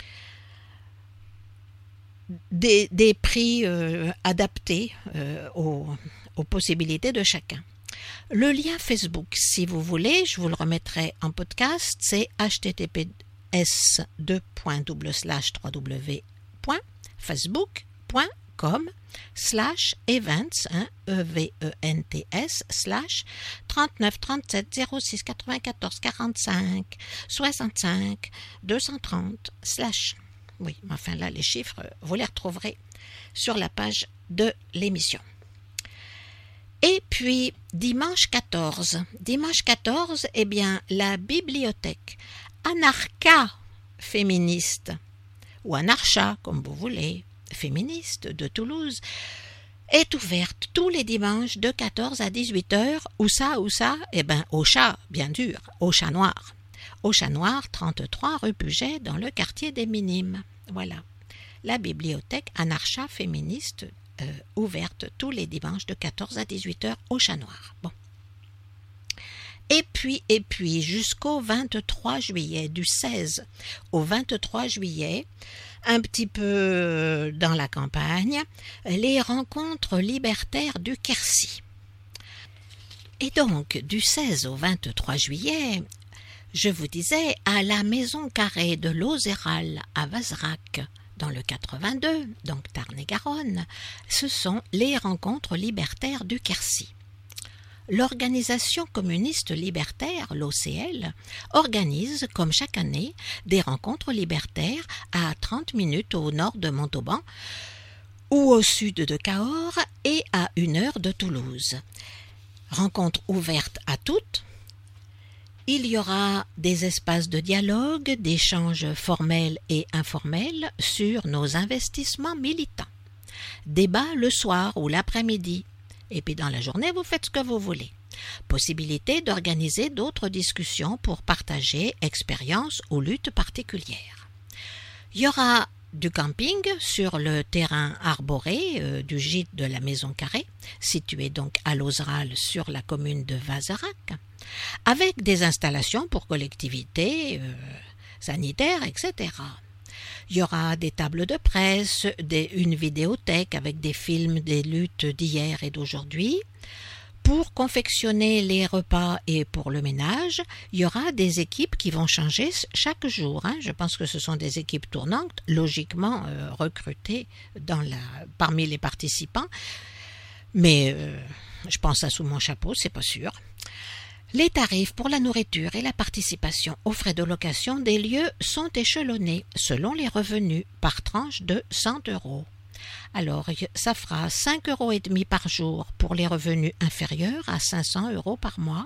des, des prix euh, adaptés euh, aux, aux possibilités de chacun. Le lien Facebook, si vous voulez, je vous le remettrai en podcast, c'est h t t p s deux points double slash trois w point facebook point com slash events, hein, E V E N T S, slash trente-neuf trente-sept zéro six quatre-vingt-quatorze quarante-cinq soixante-cinq deux cent trente slash. Oui, enfin là, les chiffres, vous les retrouverez sur la page de l'émission. Et puis, dimanche quatorze. Dimanche quatorze, eh bien, la bibliothèque Anarcha féministe, ou Anarcha, comme vous voulez, féministe de Toulouse, est ouverte tous les dimanches de quatorze à dix-huit heures. Où ça, où ça? Eh bien, au Chat, bien dur, au Chat Noir. Au Chat Noir, trente-trois rue Puget, dans le quartier des Minimes. Voilà. La bibliothèque Anarcha féministe, euh, ouverte tous les dimanches de quatorze à dix-huit heures au Chat Noir. Bon. Et puis, et puis, jusqu'au vingt-trois juillet, du seize au vingt-trois juillet, un petit peu dans la campagne, les rencontres libertaires du Quercy. Et donc, du seize au vingt-trois juillet, je vous disais, à la Maison Carrée de l'Ozéral à Vazerac, dans le quatre-vingt-deux, donc Tarn-et-Garonne, ce sont les rencontres libertaires du Quercy. L'Organisation communiste libertaire, l'O C L, organise, comme chaque année, des rencontres libertaires à trente minutes au nord de Montauban ou au sud de Cahors et à une heure de Toulouse. Rencontres ouvertes à toutes. Il y aura des espaces de dialogue, d'échanges formels et informels sur nos investissements militants. Débat le soir ou l'après-midi. Et puis dans la journée, vous faites ce que vous voulez. Possibilité d'organiser d'autres discussions pour partager expériences ou luttes particulières. Il y aura du camping sur le terrain arboré euh, du gîte de la Maison Carrée, situé donc à l'Ozéral sur la commune de Vazerac, avec des installations pour collectivités euh, sanitaires, et cetera. Il y aura des tables de presse, des, une vidéothèque avec des films des luttes d'hier et d'aujourd'hui. Pour confectionner les repas et pour le ménage, il y aura des équipes qui vont changer chaque jour. Hein. Je pense que ce sont des équipes tournantes, logiquement euh, recrutées dans la, parmi les participants. Mais euh, je pense à sous mon chapeau, c'est pas sûr. Les tarifs pour la nourriture et la participation aux frais de location des lieux sont échelonnés selon les revenus par tranche de cent euros. Alors, ça fera cinq euros et demi par jour pour les revenus inférieurs à cinq cents euros par mois,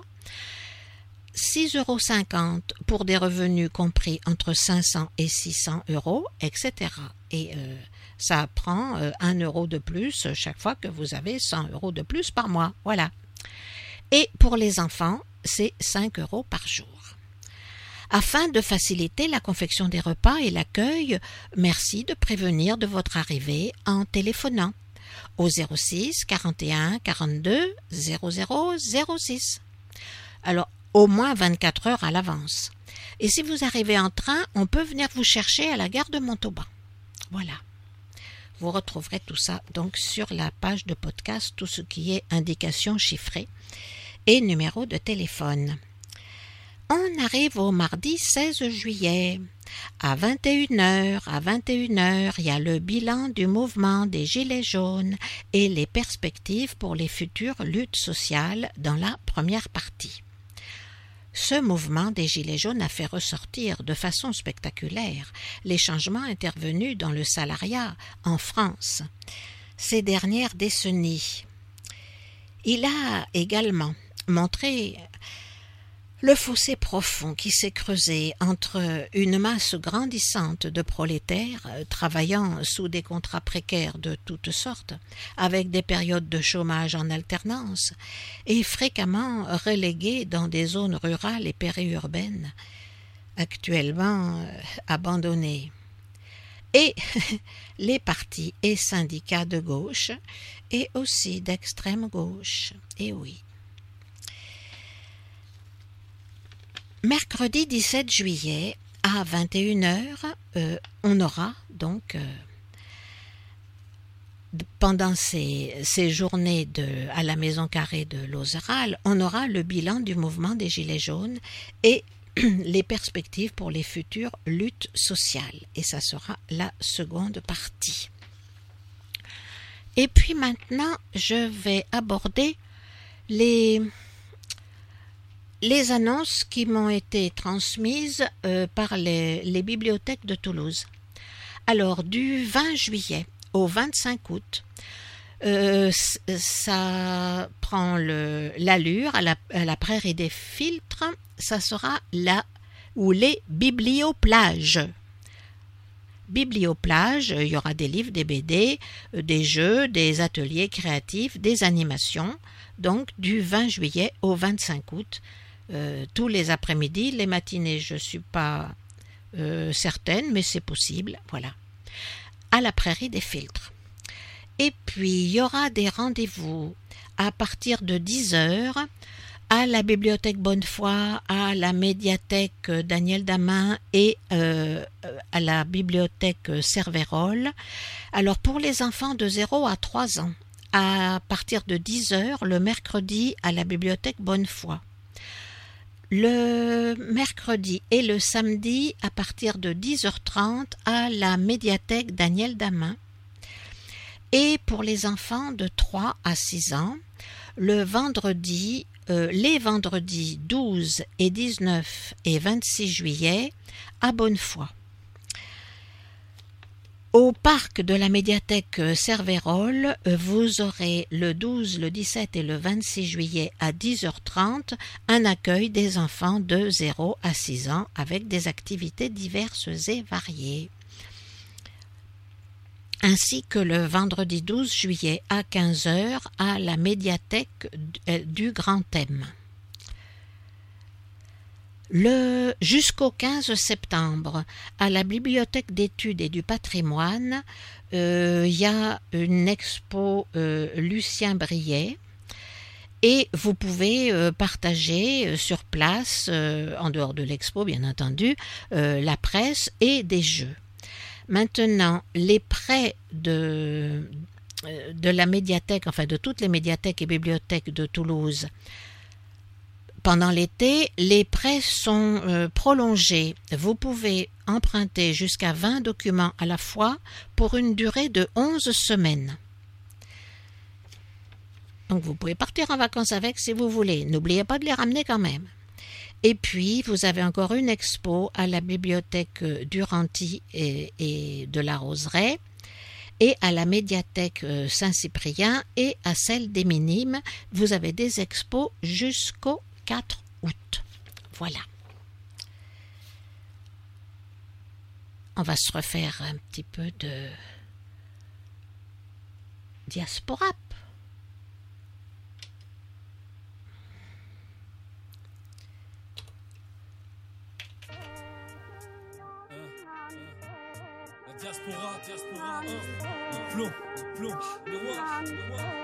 six euros cinquante pour des revenus compris entre cinq cents et six cents euros, et cetera. Et euh, ça prend euh, un euro de plus chaque fois que vous avez cent euros de plus par mois. Voilà. Et pour les enfants, c'est cinq euros par jour. Afin de faciliter la confection des repas et l'accueil, merci de prévenir de votre arrivée en téléphonant au zéro six quarante et un quarante-deux zéro zéro zéro six. Alors, au moins vingt-quatre heures à l'avance. Et si vous arrivez en train, on peut venir vous chercher à la gare de Montauban. Voilà. Vous retrouverez tout ça donc sur la page de podcast, tout ce qui est indication chiffrée et numéro de téléphone. On arrive au mardi seize juillet. À vingt et une heures, à vingt et une heures, il y a le bilan du mouvement des Gilets jaunes et les perspectives pour les futures luttes sociales dans la première partie. Ce mouvement des Gilets jaunes a fait ressortir de façon spectaculaire les changements intervenus dans le salariat en France ces dernières décennies. Il a également montré le fossé profond qui s'est creusé entre une masse grandissante de prolétaires travaillant sous des contrats précaires de toutes sortes, avec des périodes de chômage en alternance, et fréquemment relégués dans des zones rurales et périurbaines, actuellement abandonnées, et les partis et syndicats de gauche et aussi d'extrême gauche. Et oui. Mercredi dix-sept juillet à vingt et une heures, euh, on aura donc... Euh, pendant ces, ces journées de, à la Maison Carrée de Lauzeral, on aura le bilan du mouvement des Gilets jaunes et les perspectives pour les futures luttes sociales. Et ça sera la seconde partie. Et puis maintenant, je vais aborder les, les annonces qui m'ont été transmises euh, par les, les bibliothèques de Toulouse. Alors, du vingt juillet au vingt-cinq août, euh, ça prend le, l'allure à la, à la prairie des filtres, ça sera là ou les biblioplages. Biblioplages, il y aura des livres, des B D, des jeux, des ateliers créatifs, des animations, donc du vingt juillet au vingt-cinq août, euh, tous les après-midi, les matinées, je ne suis pas euh, certaine, mais c'est possible, voilà. À la prairie des filtres. Et puis, il y aura des rendez-vous à partir de dix heures à la bibliothèque Bonnefoy, à la médiathèque Daniel Damin et euh, à la bibliothèque Cervérol. Alors, pour les enfants de zéro à trois ans, à partir de dix heures, le mercredi à la bibliothèque Bonnefoy. Le mercredi et le samedi à partir de dix heures trente à la médiathèque Daniel Damin. Et pour les enfants de trois à six ans, le vendredi, euh, les vendredis douze et dix-neuf et vingt-six juillet à Bonnefoy. Au parc de la médiathèque Cervérol, vous aurez le douze, le dix-sept et le vingt-six juillet à dix heures trente un accueil des enfants de zéro à six ans avec des activités diverses et variées. Ainsi que le vendredi douze juillet à quinze heures à la médiathèque du Grand Thème. Le, jusqu'au quinze septembre, à la Bibliothèque d'études et du patrimoine, euh, il y a une expo euh, Lucien Briet et vous pouvez euh, partager euh, sur place, euh, en dehors de l'expo bien entendu, euh, la presse et des jeux. Maintenant, les prêts de, de la médiathèque, enfin de toutes les médiathèques et bibliothèques de Toulouse, pendant l'été, les prêts sont euh, prolongés. Vous pouvez emprunter jusqu'à vingt documents à la fois pour une durée de onze semaines. Donc vous pouvez partir en vacances avec si vous voulez. N'oubliez pas de les ramener quand même. Et puis, vous avez encore une expo à la bibliothèque Duranty et, et de la Roseraie et à la médiathèque Saint-Cyprien et à celle des Minimes. Vous avez des expos jusqu'au quatre août. Voilà. On va se refaire un petit peu de diaspora. Diaspora, diaspora, un plomb, plomb, miroir, miroir.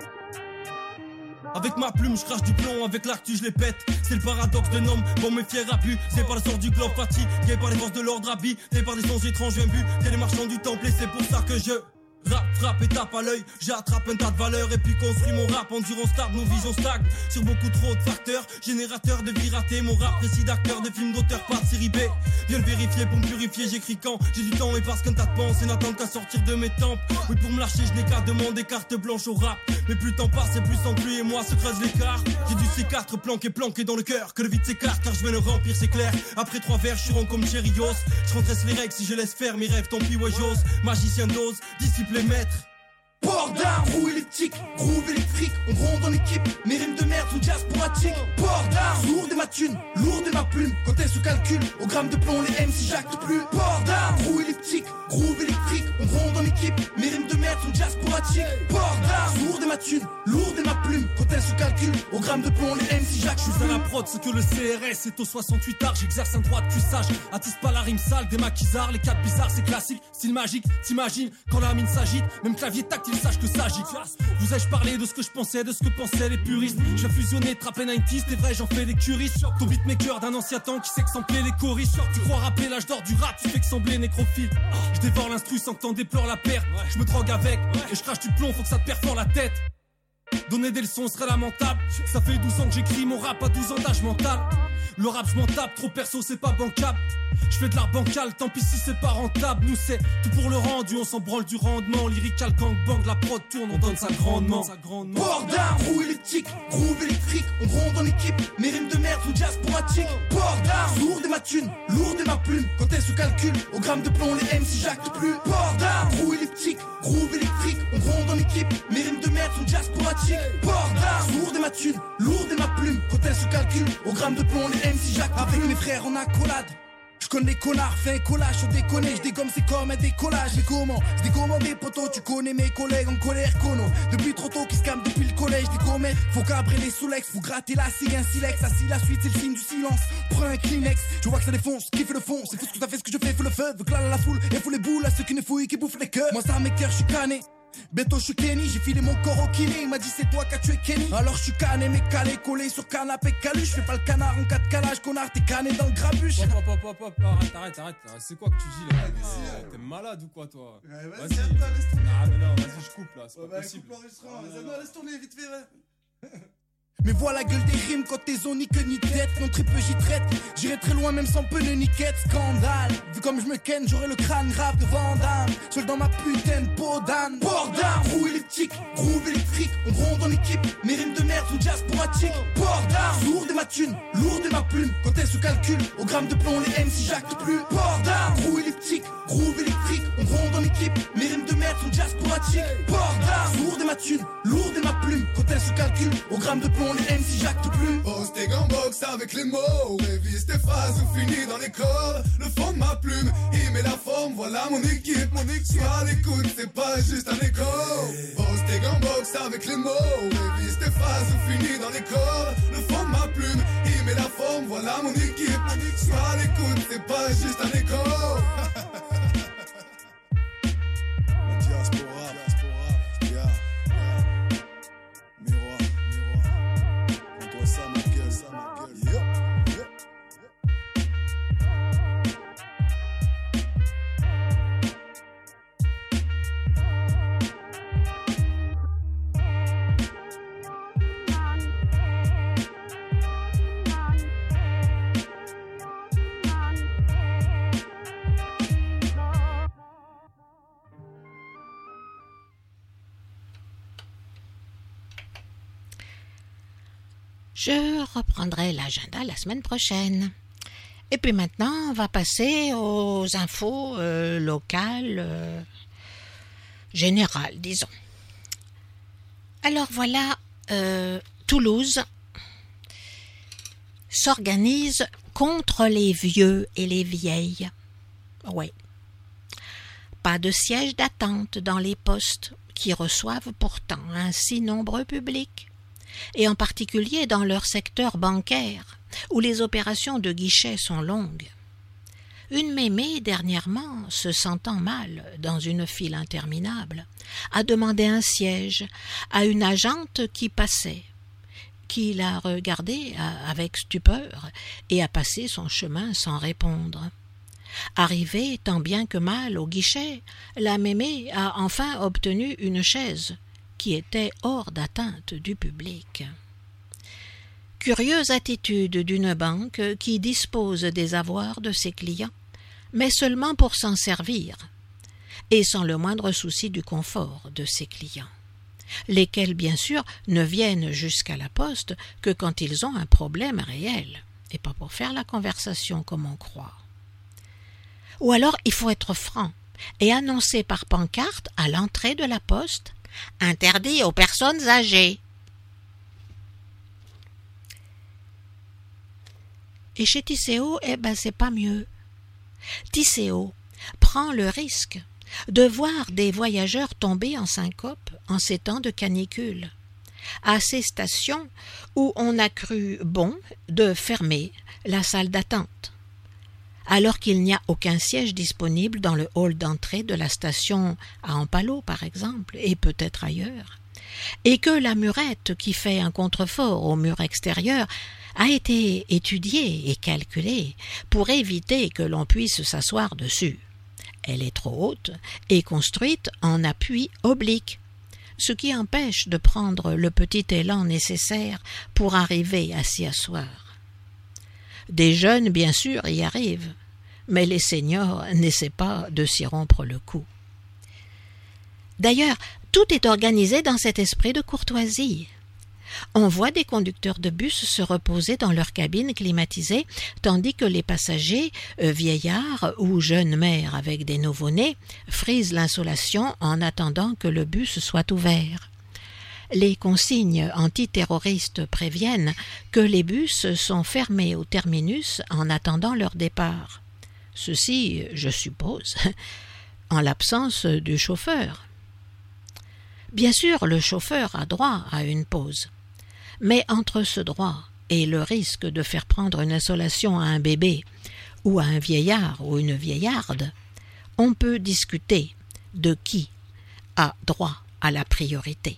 Avec ma plume, je crache du plomb, avec l'actu, je les pète. C'est le paradoxe d'un homme, bon mais fier à pu. C'est par le sort du globe fatigué par les forces de l'ordre habit. C'est par des songes étranges, un but. T'es les marchands du temple et c'est pour ça que je rap, frappe et tape à l'œil. J'attrape un tas de valeurs et puis construis mon rap. Endurance stable, nos visions stagnent sur beaucoup trop de facteurs. Générateur de vie ratée, mon rap précis d'acteur, de films d'auteur, pas de série B. Viens le vérifier pour me purifier, j'écris quand j'ai du temps et parce qu'un tas de pensées n'attendent qu'à sortir de mes tempes. Oui, pour me lâcher, je n'ai qu'à demander carte blanche au rap. Mais plus le temps passe et plus entre lui et moi se creuse l'écart. J'ai du C quatre planqué, planqué dans le cœur. Que le vide s'écarte car je vais le remplir, c'est clair. Après trois verres, je suis rond comme Chérios. Je redresse les règles si je laisse faire mes rêves, tant pis, ouais, j'ose. Magicien d'ose, disciple et maître. Porte Port d'armes, roue elliptique, groove électrique, on gronde en équipe, mes rimes de merde ou jazz pratique. Port d'armes, lourd de ma thune, lourd de ma plume, quand elle se calcule, au gramme de plomb les M C jactent plus. Port d'armes, roue elliptique, groove électrique, on gronde en équipe, mes rimes de merde ou jazz pratique. Port d'armes, lourd de ma thune, lourd de ma plume, quand elle se calcule, au gramme de plomb les M C jactent plus. Je suis à la prod, ce que le C R S est au soixante-huit art, j'exerce un droit de cuissage, attise pas la rime sale, des maquisards, les quatre bizarres c'est classique, style magique, t'imagines, quand la mine s'agite, même clavier tactile sache que ça agite. Vous ai-je parlé de ce que je pensais, de ce que pensaient les puristes? Je vais fusionner, trap et nineties, c'est vrai j'en fais des curistes. Ton beatmaker d'un ancien temps qui sait que sampler les choristes. Tu crois rappeler l'âge d'or du rap, tu fais que sembler nécrophile. Je dévore l'instru sans que t'en déplores la perte. Je me drogue avec, et je crache du plomb, faut que ça te perfore la tête. Donner des leçons serait lamentable. Ça fait douze ans que j'écris mon rap à douze ans d'âge mental. Le rap je m'en tape, trop perso c'est pas bancable. Je fais de l'art bancal, tant pis si c'est pas rentable. Nous c'est tout pour le rendu, on s'en branle du rendement. Lyrical gangbang, la prod tourne, on donne ça grandement. Port d'armes, roue elliptique, groove électrique, on gronde en équipe, mes rimes de merde ou jazz pratique. Port d'armes, lourd de ma thune, lourd de ma plume, quand elle se calcule, au gramme de plomb les M C jactent plus. Port d'armes, roue elliptique, groove électrique, on gronde en équipe, mes rimes de merde ou jazz pratique. Port d'armes, lourd de ma thune, lourd de ma plume, quand elle se calcule, au gramme de plomb les M C jactent plus. Avec mes frères en accolade, je connais les connards, fais un collage, je déconne, je dégomme, c'est comme un décollage. Mais comment? Je dégomme des potos, tu connais mes collègues en colère, cono. Depuis trop tôt, qui se calment depuis le collège, des comètes. Faut cabrer les Solex, faut gratter la cig, un silex. Assis la suite, c'est le signe du silence. Prends un Kleenex, je vois que ça défonce, qui fait le fond. C'est fou ce que t'as fait, ce que je fais, fais le feu. Veut que là, la foule, et faut les boules à ceux qui ne fouillent, qui bouffent les cœurs. Moi, ça, mes cœurs, je suis cané. Bientôt je suis Kenny, j'ai filé mon corps au kiné. Il m'a dit c'est toi qui as tué Kenny. Alors je suis cané mais calé, collé sur canapé calu. Je fais pas le canard en cas de calage, connard, t'es cané dans le grabuche. Hop hop hop hop hop, arrête, arrête, arrête. C'est quoi que tu dis là? Ah, t'es malade ou quoi toi? Ouais, vas-y, vas-y. attends, laisse tourner. Ah mais non, vas-y je coupe là, c'est Ouais, pas bah, possible. coupe l'enregistrement, ah, non, laisse tourner vite fait, ouais. Mais vois la gueule des rimes quand t'es zone ni queue ni tête. Non très peu j'y traite, j'irai très loin même sans pneu ni quête. Scandale, vu comme je me ken, j'aurai le crâne grave de Vandame. Seul dans ma putain de peau d'âne. Port d'armes, roue elliptique, groove électrique, on gronde en équipe, mes rimes de merde ou jazz pratique. Port d'armes, lourd de ma thune, lourd de ma plume, quand elle se calcule, au gramme de plomb les M C jactent plus. Port d'armes, roue elliptique, groove électrique, on gronde en équipe, mes rimes de merde ou jazz pratique. Port d'armes, lourd de ma thune, lourd de ma plume, quand elle se calcule, au gramme de plomb les M C jactent plus. Pose tes gambox avec les mots, révise tes phrases ou finis dans les cordes. Le fond de ma plume, il met la forme, voilà mon équipe, mon équipe. Sois à l'écoute, c'est pas juste un écho. Pose tes gambox avec les mots, révise tes phrases ou finis dans les cordes. Le fond de ma plume, il met la forme, voilà mon équipe. Sois à l'écoute, c'est pas juste un écho. La diaspora, yeah, yeah. Miroir, miroir. Montre ça ma gueule, ça ma gueule. Yeah, yeah. Je reprendrai l'agenda la semaine prochaine. Et puis maintenant, on va passer aux infos euh, locales, euh, générales, disons. Alors voilà, euh, Toulouse s'organise contre les vieux et les vieilles. Oui. Pas de siège d'attente dans les postes qui reçoivent pourtant un si nombreux public, et en particulier dans leur secteur bancaire, où les opérations de guichet sont longues. Une mémé, dernièrement, se sentant mal dans une file interminable, a demandé un siège à une agente qui passait, qui l'a regardée avec stupeur et a passé son chemin sans répondre. Arrivée tant bien que mal au guichet, la mémé a enfin obtenu une chaise qui était hors d'atteinte du public. Curieuse attitude d'une banque qui dispose des avoirs de ses clients, mais seulement pour s'en servir, et sans le moindre souci du confort de ses clients, lesquels, bien sûr, ne viennent jusqu'à la poste que quand ils ont un problème réel, et pas pour faire la conversation comme on croit. Ou alors il faut être franc et annoncer par pancarte à l'entrée de la poste Interdit aux personnes âgées. Et chez Tisséo, eh ben c'est pas mieux. Tisséo prend le risque de voir des voyageurs tomber en syncope en ces temps de canicule, à ces stations où on a cru bon de fermer la salle d'attente, alors qu'il n'y a aucun siège disponible dans le hall d'entrée de la station à Ampalo, par exemple, et peut-être ailleurs, et que la murette qui fait un contrefort au mur extérieur a été étudiée et calculée pour éviter que l'on puisse s'asseoir dessus. Elle est trop haute et construite en appui oblique, ce qui empêche de prendre le petit élan nécessaire pour arriver à s'y asseoir. Des jeunes, bien sûr, y arrivent, mais les seniors n'essaient pas de s'y rompre le cou. D'ailleurs, tout est organisé dans cet esprit de courtoisie. On voit des conducteurs de bus se reposer dans leur cabine climatisée, tandis que les passagers, euh, vieillards ou jeunes mères avec des nouveau-nés, frisent l'insolation en attendant que le bus soit ouvert. Les consignes antiterroristes préviennent que les bus sont fermés au terminus en attendant leur départ. Ceci, je suppose, en l'absence du chauffeur. Bien sûr, le chauffeur a droit à une pause. Mais entre ce droit et le risque de faire prendre une insolation à un bébé ou à un vieillard ou une vieillarde, on peut discuter de qui a droit à la priorité.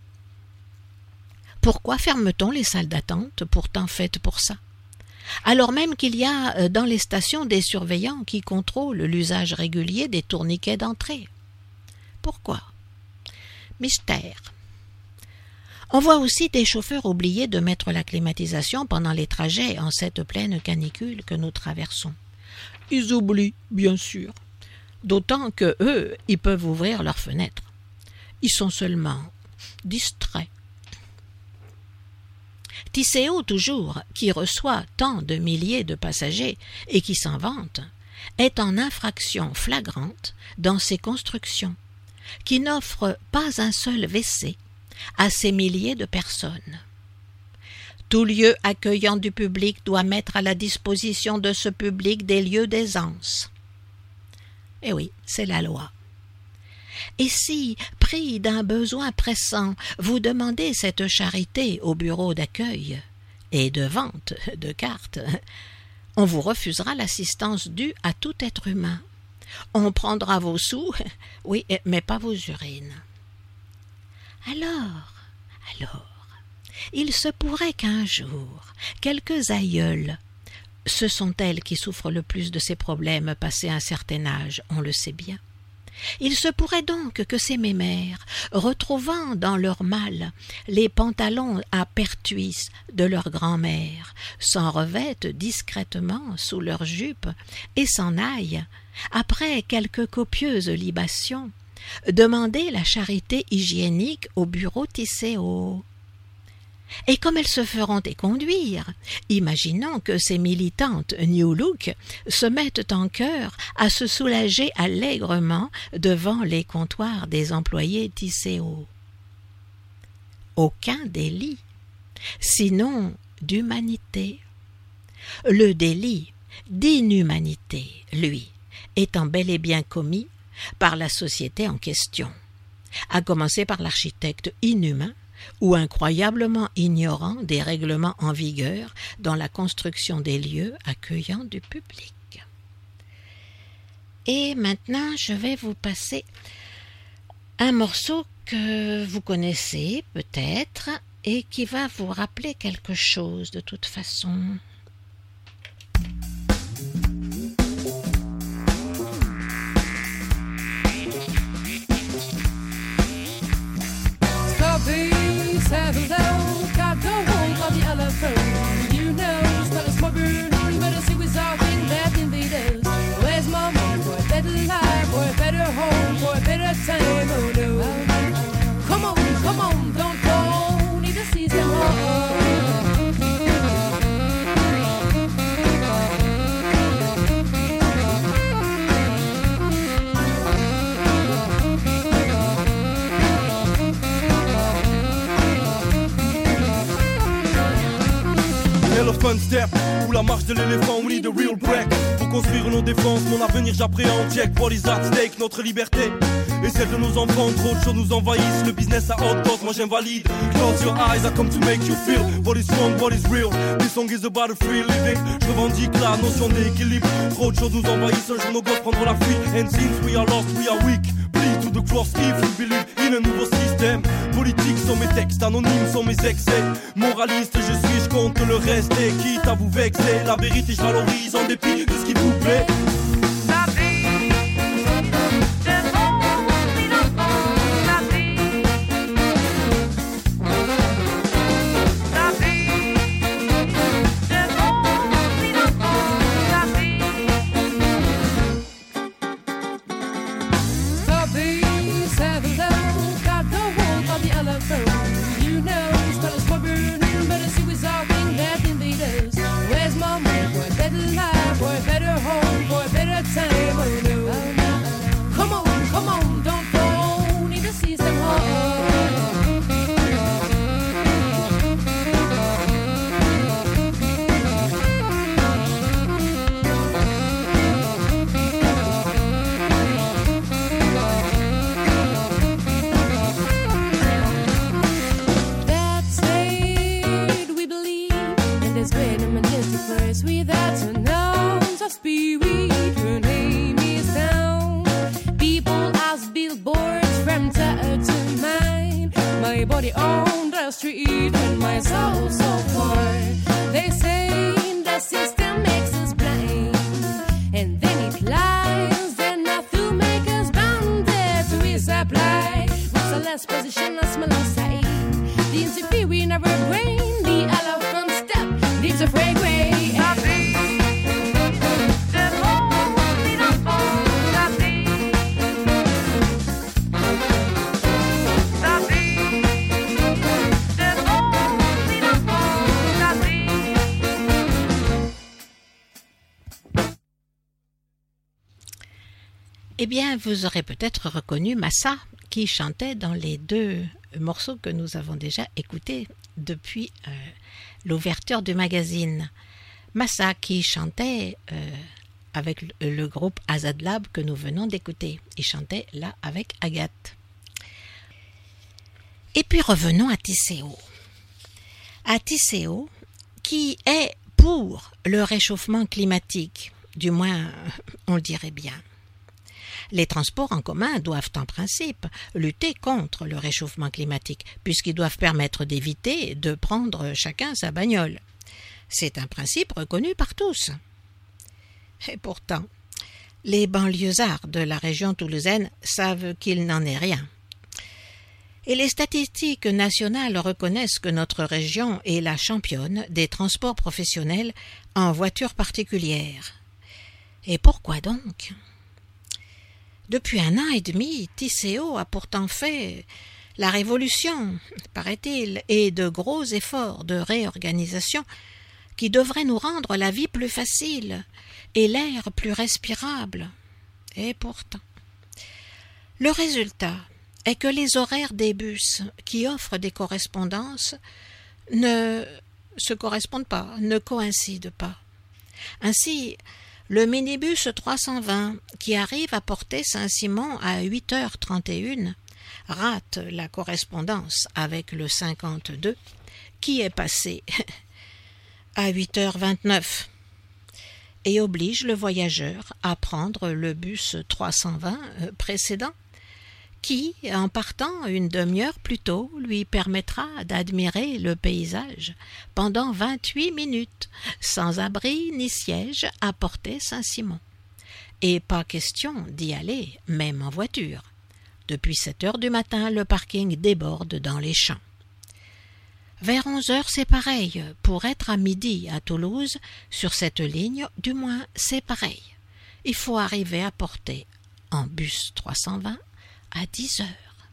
Pourquoi ferme-t-on les salles d'attente pourtant faites pour ça, alors même qu'il y a dans les stations des surveillants qui contrôlent l'usage régulier des tourniquets d'entrée? Pourquoi? Mystère. On voit aussi des chauffeurs oublier de mettre la climatisation pendant les trajets en cette pleine canicule que nous traversons. Ils oublient, bien sûr, d'autant que eux, ils peuvent ouvrir leurs fenêtres. Ils sont seulement distraits. Tisséo, toujours, qui reçoit tant de milliers de passagers et qui s'en vante, est en infraction flagrante dans ses constructions, qui n'offre pas un seul W C à ces milliers de personnes. Tout lieu accueillant du public doit mettre à la disposition de ce public des lieux d'aisance. Eh oui, c'est la loi. Et si, pris d'un besoin pressant, vous demandez cette charité au bureau d'accueil et de vente de cartes, on vous refusera l'assistance due à tout être humain. On prendra vos sous, oui, mais pas vos urines. Alors, alors, il se pourrait qu'un jour, quelques aïeules, ce sont elles qui souffrent le plus de ces problèmes passé un certain âge, on le sait bien. Il se pourrait donc que ces mémères, retrouvant dans leur malle les pantalons à pertuis de leur grand-mère, s'en revêtent discrètement sous leur jupe et s'en aillent, après quelques copieuses libations, demander la charité hygiénique au bureau Tisséo. Et comme elles se feront éconduire, imaginons que ces militantes New Look se mettent en chœur à se soulager allègrement devant les comptoirs des employés Tisséo. Aucun délit, sinon d'humanité. Le délit d'inhumanité, lui, étant bel et bien commis par la société en question, à commencer par l'architecte inhumain ou incroyablement ignorant des règlements en vigueur dans la construction des lieux accueillants du public. Et maintenant, je vais vous passer un morceau que vous connaissez peut-être et qui va vous rappeler quelque chose de toute façon. Have a little, got the hold of the elephant. You know, smell a smoke burn, but I see we're talking left invaders. Where's my mom for a better life, for a better home, for a better time? Oh no. Come on, come on, don't go, need to see some more. one step. Ou la marche de l'éléphant, we need a real break. Pour construire nos défenses, mon avenir j'appréhende. Check what is at stake, notre liberté et celle de nos enfants. Trop de choses nous envahissent, le business à hot dog, moi j'invalide. Close your eyes, I come to make you feel what is wrong, what is real. This song is about a free living. Je revendique la notion d'équilibre. Trop de choses nous envahissent, un jour nos gosses prendront la fuite. And since we are lost, we are weak. Bleed to the cross, if we believe in un nouveau système. Politique sont mes textes, anonymes sont mes excès. Moraliste je suis, je compte le reste. Et quitte à vous vexer, la vérité je valorise en dépit de ce qui vous plaît. Eh bien, vous aurez peut-être reconnu Massa, qui chantait dans les deux morceaux que nous avons déjà écoutés depuis euh, l'ouverture du magazine. Massa qui chantait euh, avec le, le groupe Azad Lab que nous venons d'écouter. Il chantait là avec Agathe. Et puis revenons à Tisséo. À Tisséo, qui est pour le réchauffement climatique, du moins on le dirait bien. Les transports en commun doivent en principe lutter contre le réchauffement climatique, puisqu'ils doivent permettre d'éviter de prendre chacun sa bagnole. C'est un principe reconnu par tous. Et pourtant, les banlieusards de la région toulousaine savent qu'il n'en est rien. Et les statistiques nationales reconnaissent que notre région est la championne des transports professionnels en voiture particulière. Et pourquoi donc ? Depuis un an et demi, Tisséo a pourtant fait la révolution, paraît-il, et de gros efforts de réorganisation qui devraient nous rendre la vie plus facile et l'air plus respirable. Et pourtant, le résultat est que les horaires des bus qui offrent des correspondances ne se correspondent pas, ne coïncident pas. Ainsi, le minibus trois cent vingt, qui arrive à porter Saint-Simon à huit heures trente et une, rate la correspondance avec le cinquante-deux, qui est passé à huit heures vingt-neuf, et oblige le voyageur à prendre le bus trois cent vingt précédent, qui, en partant une demi-heure plus tôt, lui permettra d'admirer le paysage pendant vingt-huit minutes, sans abri ni siège à porter Saint-Simon. Et pas question d'y aller, même en voiture. Depuis sept heures du matin, le parking déborde dans les champs. Vers onze heures, c'est pareil. Pour être à midi à Toulouse, sur cette ligne, du moins, c'est pareil. Il faut arriver à porter en bus trois cent vingt à dix heures.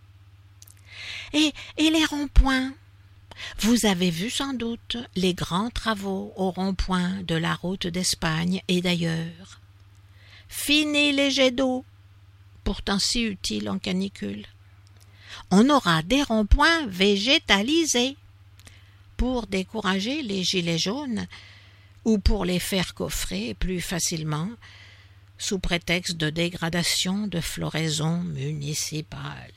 Et, et les ronds-points? Vous avez vu sans doute les grands travaux aux ronds-points de la route d'Espagne et d'ailleurs. Fini les jets d'eau, pourtant si utiles en canicule. On aura des ronds-points végétalisés. pour décourager les gilets jaunes ou pour les faire coffrer plus facilement sous prétexte de dégradation de floraison municipale.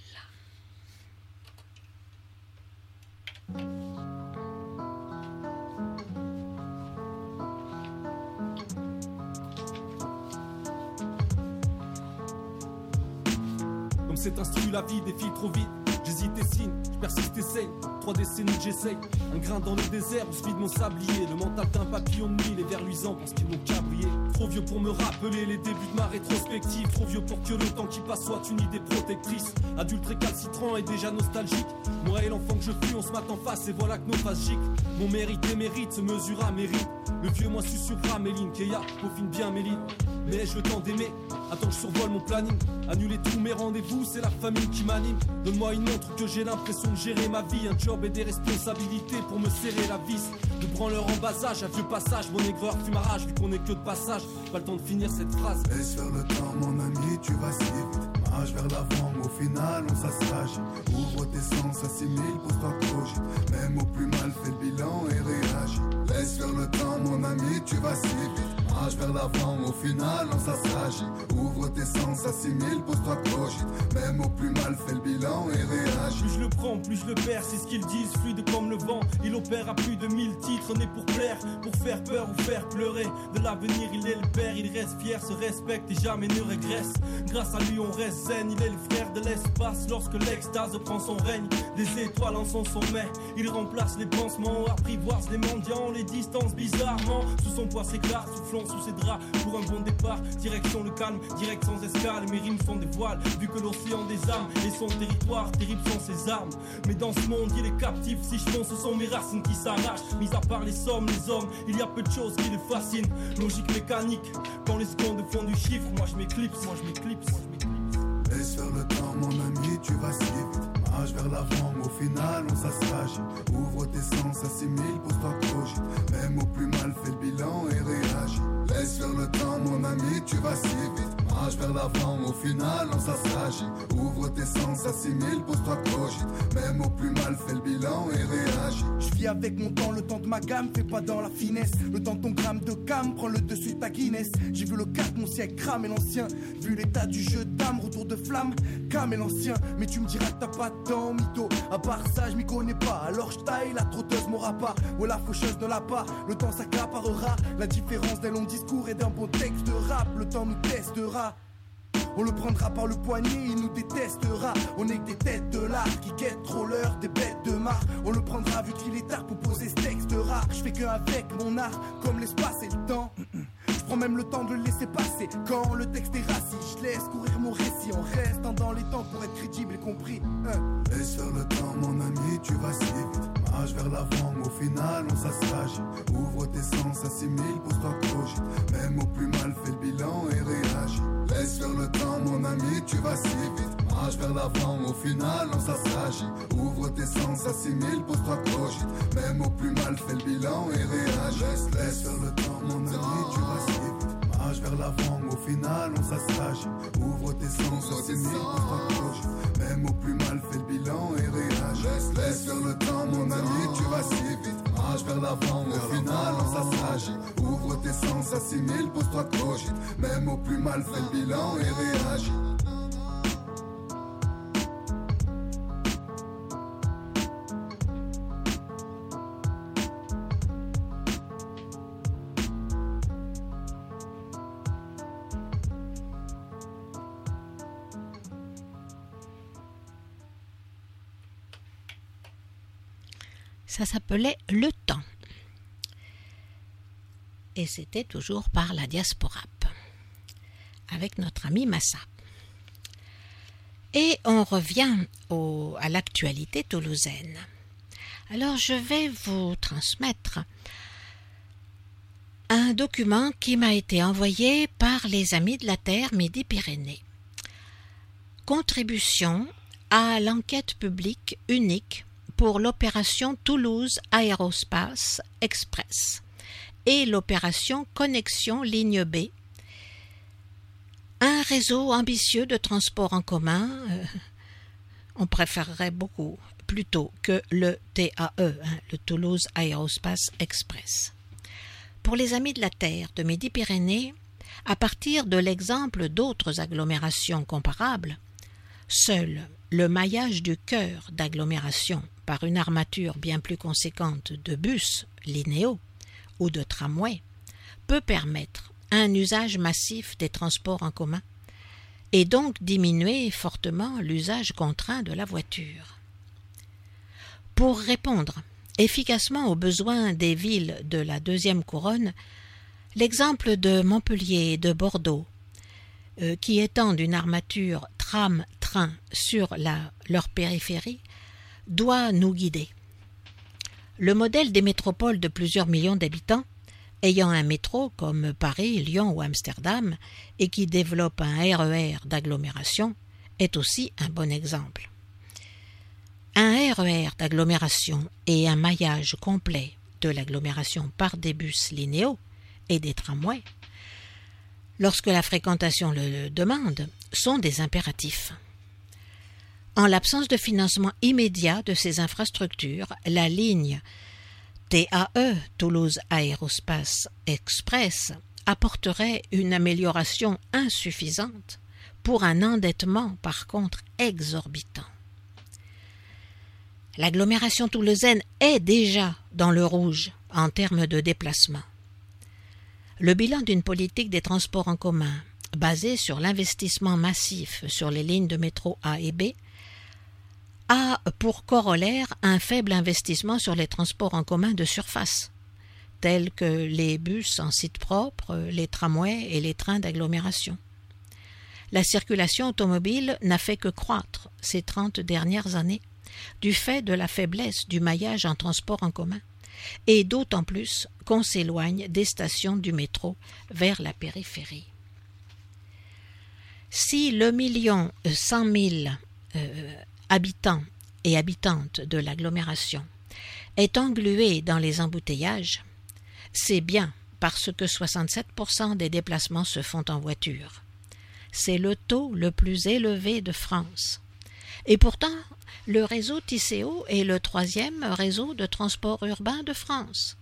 Comme c'est instru, la vie défile trop vite. J'hésite et signe, je persiste et saigne. Trois décennies que j'essaye. Un grain dans le désert où se vide mon sablier. Le mental d'un papillon de nuit, les vers luisants pensent qu'ils n'ont qu'à briller. Trop vieux pour me rappeler les débuts de ma rétrospective. Trop vieux pour que le temps qui passe soit une idée protectrice. Adulte récalcitrant et déjà nostalgique. Moi et l'enfant que je fus, on se mate en face et voilà que nos faces giclent. Mon mérite et mérite se mesure à mérite. Le vieux moi susurra Méline, Kéa, peaufine bien Méline. Mais ai-je le temps d'aimer? Attends, je survole mon planning. Annuler tous mes rendez-vous, c'est la famille qui m'anime. Donne-moi une montre que j'ai l'impression de gérer ma vie. Un job et des responsabilités pour me serrer la vis. De branleur en bas âge, à vieux passage. Mon aigreur fume à rage, vu qu'on est que de passage. Pas le temps de finir cette phrase. Laisse faire le temps, mon ami, tu vas si vite. Marche vers l'avant, au final, on s'assage. Ouvre tes sens, assimile, pose-toi cogite. Même au plus mal, fais le bilan et réagis. Laisse faire le temps, mon ami, tu vas si vite. Marche vers l'avant, au final, on s'assagit. Ouvre tes sens, assimile, pose-toi cogite. Même au plus mal, fais le bilan et réagis. Plus je le prends, plus je le perds, c'est ce qu'ils disent, fluide comme le vent. Il opère à plus de mille titres, né pour plaire, pour faire peur ou faire pleurer. De l'avenir, il est le père, il reste fier, se respecte et jamais ne régresse. Grâce à lui, on reste zen, il est le frère de l'espace. Lorsque l'extase prend son règne, des étoiles en son sommet. Il remplace les pansements, apprivoise les mendiants, les distances bizarrement. Sous son poids s'éclate, soufflons sous ses draps pour un bon départ. Direction le calme, direct sans escale. Mes rimes sont des voiles, vu que l'océan des âmes et son territoire, terrible sont ses armes. Mais dans ce monde, il est captif. Si je fonce, ce sont mes racines qui s'arrachent. Mis à part les sommes, les hommes, il y a peu de choses qui les fascinent. Logique mécanique, quand les secondes font du chiffre, moi je m'éclipse, moi je m'éclipse. Laisse faire le temps, mon ami, tu vas si vite. Marche vers l'avant, au final, on s'assagit. Ouvre tes sens, assimile, pose-toi cogite. Même au plus mal, fais le bilan et réagis. Laisse faire le temps, mon ami, tu vas si vite. Marche vers l'avant, au final, on s'assagit. Ouvre tes sens, assimile, pose-toi cogite. Même au plus mal, fais le bilan et réagis. Je vis avec mon temps, le temps de ma gamme, fais pas dans la finesse. Le temps de ton gramme de cam, prends le dessus de ta Guinness. J'ai vu le quatre, mon siècle crame et l'ancien. Vu l'état du jeu de dame, retour de flamme, cam et l'ancien. Mais tu me diras que t'as pas de temps, mytho. À part ça, je m'y connais pas. Alors je taille, la trotteuse m'aura pas. Ouais, la faucheuse ne l'a pas. Le temps s'accaparera. La différence d'un long discours et d'un bon texte de rap. Le temps nous testera. On le prendra par le poignet, il nous détestera. On est que des têtes de l'art qui quittent trop l'heure des bêtes de marre. On le prendra vu qu'il est tard pour poser ce texte rare. Je fais que avec mon art, comme l'espace et le temps. Je prends même le temps de le laisser passer. Quand le texte est raciste, je laisse courir mon récit. En restant dans les temps pour être crédible et compris. hein. Laisse faire le temps, mon ami, tu vas si vite. Marche vers l'avant, au final, on s'assagit. Ouvre tes sens, assimile, pose-toi cogite. Même au plus mal, fais le bilan et réagis. Laisse faire le temps, mon ami, tu vas si vite. Marche vers l'avant, au final, on s'assagit. Ouvre tes sens, assimile, pose-toi cogite. Même au plus mal, fais le bilan et réagis. Laisse, laisse faire le temps, mon ami, tu vas si vite. Marche vers l'avant, au final, on s'assagit. Ouvre tes sens, assimile, pose-toi cogite. Même au plus mal, fais le bilan et réagis. Laisse, laisse faire le temps, mon ami, tu vas si vite. Marche vers l'avant, au final, on s'assagit. Ouvre tes sens, assimile, pose-toi cogite. Même au plus mal, fais le bilan et réagis. Ça s'appelait Le Temps. Et c'était toujours par la Diasporap, avec notre ami Massa. Et on revient au, à l'actualité toulousaine. Alors je vais vous transmettre un document qui m'a été envoyé par les Amis de la Terre Midi-Pyrénées. Contribution à l'enquête publique unique pour l'opération Toulouse Aérospace Express et l'opération Connexion Ligne B, un réseau ambitieux de transport en commun, euh, on préférerait beaucoup plutôt que le T A E, hein, le Toulouse Aerospace Express. Pour les Amis de la Terre de Midi-Pyrénées, à partir de l'exemple d'autres agglomérations comparables, seul le maillage du cœur d'agglomération par une armature bien plus conséquente de bus linéaux ou de tramways peut permettre un usage massif des transports en commun et donc diminuer fortement l'usage contraint de la voiture. Pour répondre efficacement aux besoins des villes de la deuxième couronne, l'exemple de Montpellier et de Bordeaux, euh, qui étendent une armature tram-train sur la, leur périphérie, doit nous guider. Le modèle des métropoles de plusieurs millions d'habitants, ayant un métro comme Paris, Lyon ou Amsterdam, et qui développe un R E R d'agglomération, est aussi un bon exemple. Un R E R d'agglomération et un maillage complet de l'agglomération par des bus linéaux et des tramways, lorsque la fréquentation le demande, sont des impératifs. En l'absence de financement immédiat de ces infrastructures, la ligne T A E, Toulouse Aerospace Express, apporterait une amélioration insuffisante pour un endettement par contre exorbitant. L'agglomération toulousaine est déjà dans le rouge en termes de déplacement. Le bilan d'une politique des transports en commun basée sur l'investissement massif sur les lignes de métro A et B a pour corollaire un faible investissement sur les transports en commun de surface, tels que les bus en site propre, les tramways et les trains d'agglomération. La circulation automobile n'a fait que croître ces trente dernières années du fait de la faiblesse du maillage en transport en commun, et d'autant plus qu'on s'éloigne des stations du métro vers la périphérie. Si le million cent mille euh, habitants et habitantes de l'agglomération est englué dans les embouteillages, c'est bien parce que soixante-sept pour cent des déplacements se font en voiture. C'est le taux le plus élevé de France. Et pourtant, le réseau T C O est le troisième réseau de transport urbain de France.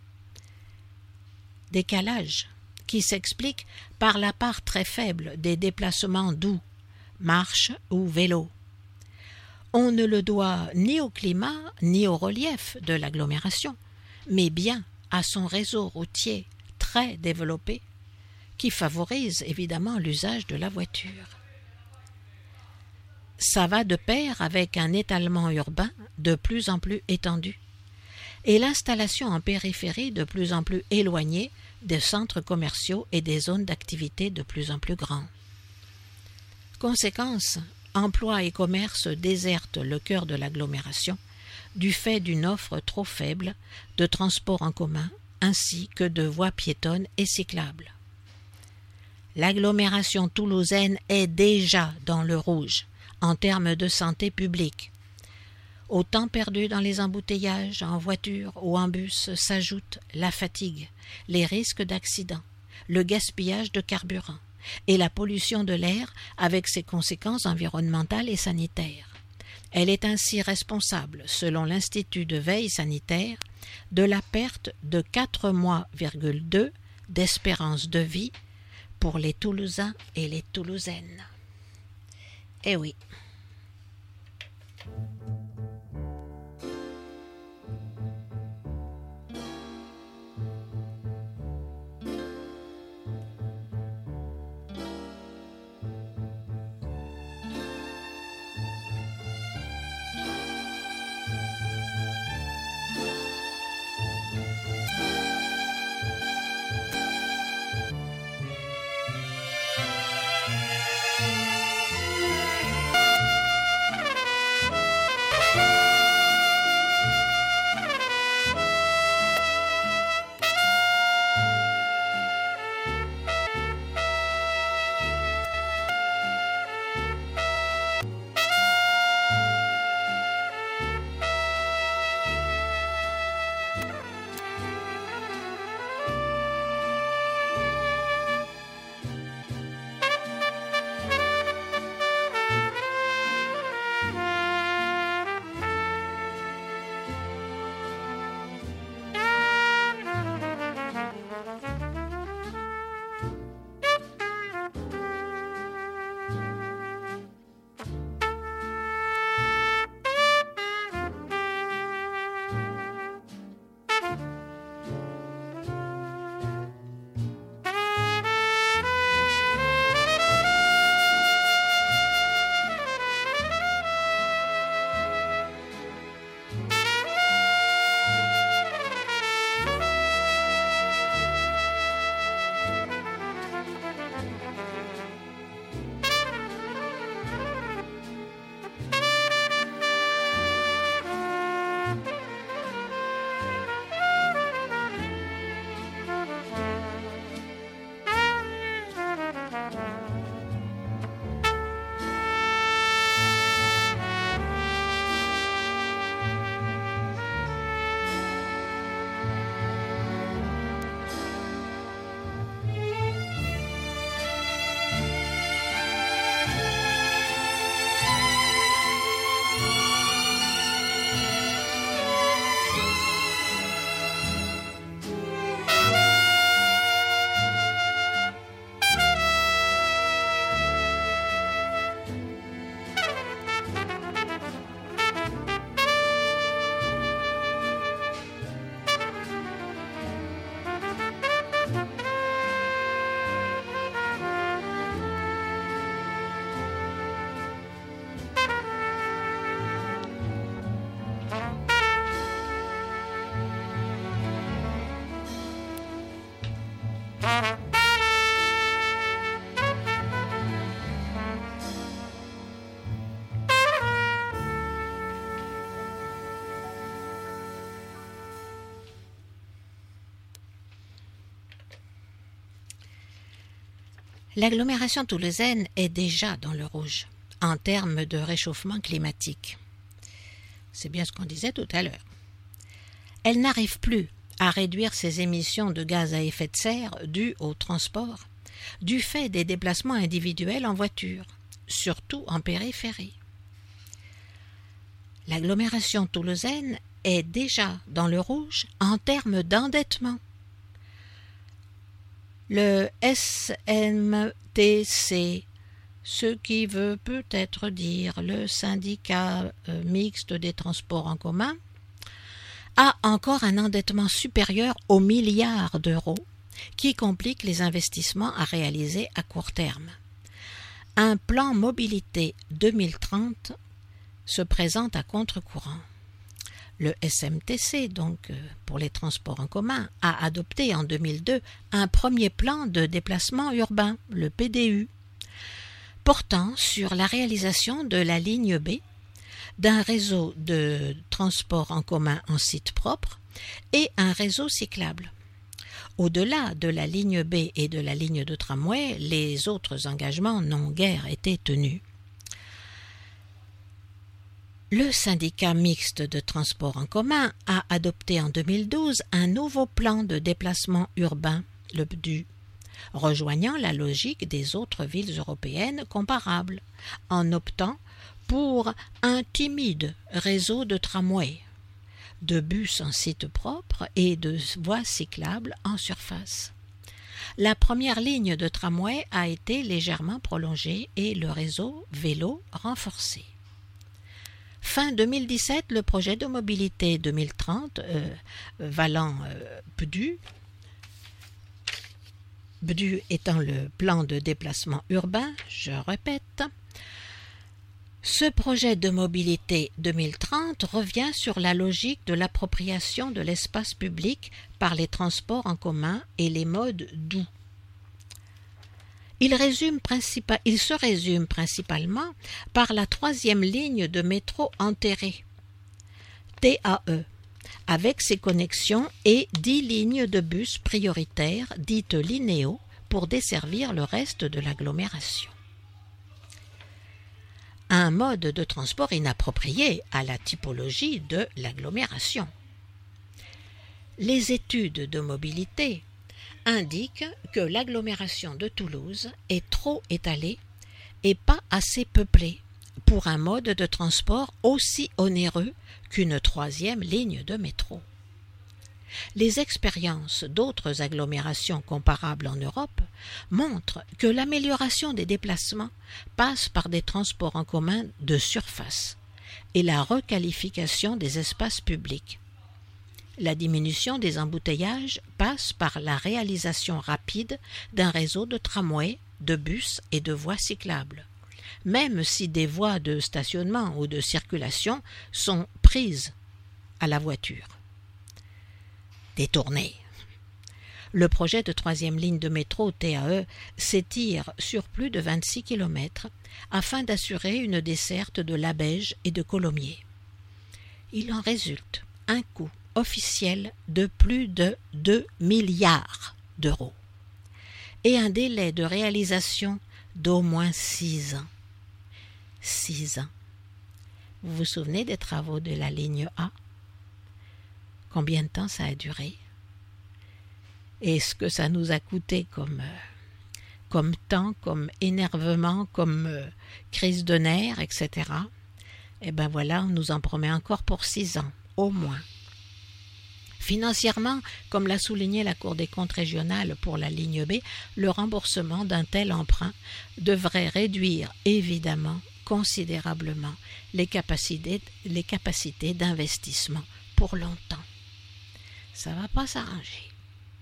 Décalage qui s'explique par la part très faible des déplacements doux, marche ou vélo. On ne le doit ni au climat ni au relief de l'agglomération, mais bien à son réseau routier très développé qui favorise évidemment l'usage de la voiture. Ça va de pair avec un étalement urbain de plus en plus étendu et l'installation en périphérie de plus en plus éloignée des centres commerciaux et des zones d'activité de plus en plus grands. Conséquence, emploi et commerce désertent le cœur de l'agglomération du fait d'une offre trop faible de transports en commun ainsi que de voies piétonnes et cyclables. L'agglomération toulousaine est déjà dans le rouge en termes de santé publique. Au temps perdu dans les embouteillages, en voiture ou en bus s'ajoutent la fatigue, les risques d'accident, le gaspillage de carburant et la pollution de l'air avec ses conséquences environnementales et sanitaires. Elle est ainsi responsable, selon l'Institut de veille sanitaire, de la perte de quatre mois virgule deux d'espérance de vie pour les Toulousains et les Toulousaines. Eh oui. L'agglomération toulousaine est déjà dans le rouge en termes de réchauffement climatique. C'est bien ce qu'on disait tout à l'heure. Elle n'arrive plus à réduire ses émissions de gaz à effet de serre dues au transport, du fait des déplacements individuels en voiture, surtout en périphérie. L'agglomération toulousaine est déjà dans le rouge en termes d'endettement. Le S M T C, ce qui veut peut-être dire le syndicat euh, mixte des transports en commun, a encore un endettement supérieur aux milliards d'euros qui complique les investissements à réaliser à court terme. Un plan mobilité deux mille trente se présente à contre-courant. Le S M T C, donc pour les transports en commun, a adopté en deux mille deux un premier plan de déplacement urbain, le P D U, portant sur la réalisation de la ligne B, d'un réseau de transport en commun en site propre et un réseau cyclable. Au-delà de la ligne B et de la ligne de tramway, les autres engagements n'ont guère été tenus. Le syndicat mixte de transport en commun a adopté en deux mille douze un nouveau plan de déplacement urbain, le P D U, rejoignant la logique des autres villes européennes comparables, en optant pour un timide réseau de tramway, de bus en site propre et de voies cyclables en surface. La première ligne de tramway a été légèrement prolongée et le réseau vélo renforcé. Fin deux mille dix-sept, le projet de mobilité deux mille trente, euh, valant euh, P D U, P D U étant le plan de déplacement urbain, je répète, ce projet de mobilité deux mille trente revient sur la logique de l'appropriation de l'espace public par les transports en commun et les modes doux. Il, résume principal, il se résume principalement par la troisième ligne de métro enterrée, T A E, avec ses connexions et dix lignes de bus prioritaires dites linéaux pour desservir le reste de l'agglomération. Un mode de transport inapproprié à la typologie de l'agglomération. Les études de mobilité indiquent que l'agglomération de Toulouse est trop étalée et pas assez peuplée pour un mode de transport aussi onéreux qu'une troisième ligne de métro. Les expériences d'autres agglomérations comparables en Europe montrent que l'amélioration des déplacements passe par des transports en commun de surface et la requalification des espaces publics. La diminution des embouteillages passe par la réalisation rapide d'un réseau de tramways, de bus et de voies cyclables, même si des voies de stationnement ou de circulation sont prises à la voiture. Détourné. Le projet de troisième ligne de métro T A E s'étire sur plus de vingt-six kilomètres afin d'assurer une desserte de Labège et de Colomiers. Il en résulte un coût officiel de plus de deux milliards d'euros et un délai de réalisation d'au moins six ans. Six ans. Vous vous souvenez des travaux de la ligne A? Combien de temps ça a duré? Et ce que ça nous a coûté comme, euh, comme temps, comme énervement, comme euh, crise de nerfs, et cetera. Eh bien voilà, on nous en promet encore pour six ans, au moins. Financièrement, comme l'a souligné la Cour des comptes régionale pour la ligne B, le remboursement d'un tel emprunt devrait réduire évidemment considérablement les capacités, les capacités d'investissement pour longtemps. Ça ne va pas s'arranger.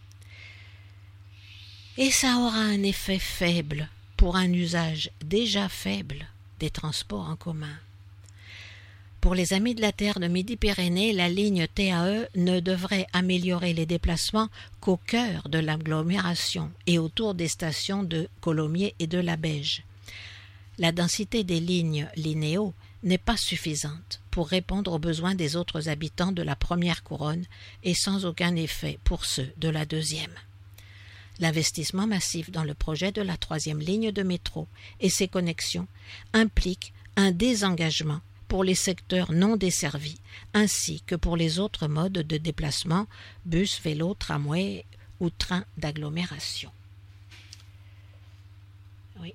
Et ça aura un effet faible pour un usage déjà faible des transports en commun. Pour les Amis de la Terre de Midi-Pyrénées, la ligne T A E ne devrait améliorer les déplacements qu'au cœur de l'agglomération et autour des stations de Colomiers et de la Beige. La densité des lignes linéaux n'est pas suffisante pour répondre aux besoins des autres habitants de la première couronne et sans aucun effet pour ceux de la deuxième. L'investissement massif dans le projet de la troisième ligne de métro et ses connexions implique un désengagement pour les secteurs non desservis ainsi que pour les autres modes de déplacement, bus, vélo, tramway ou train d'agglomération. Oui.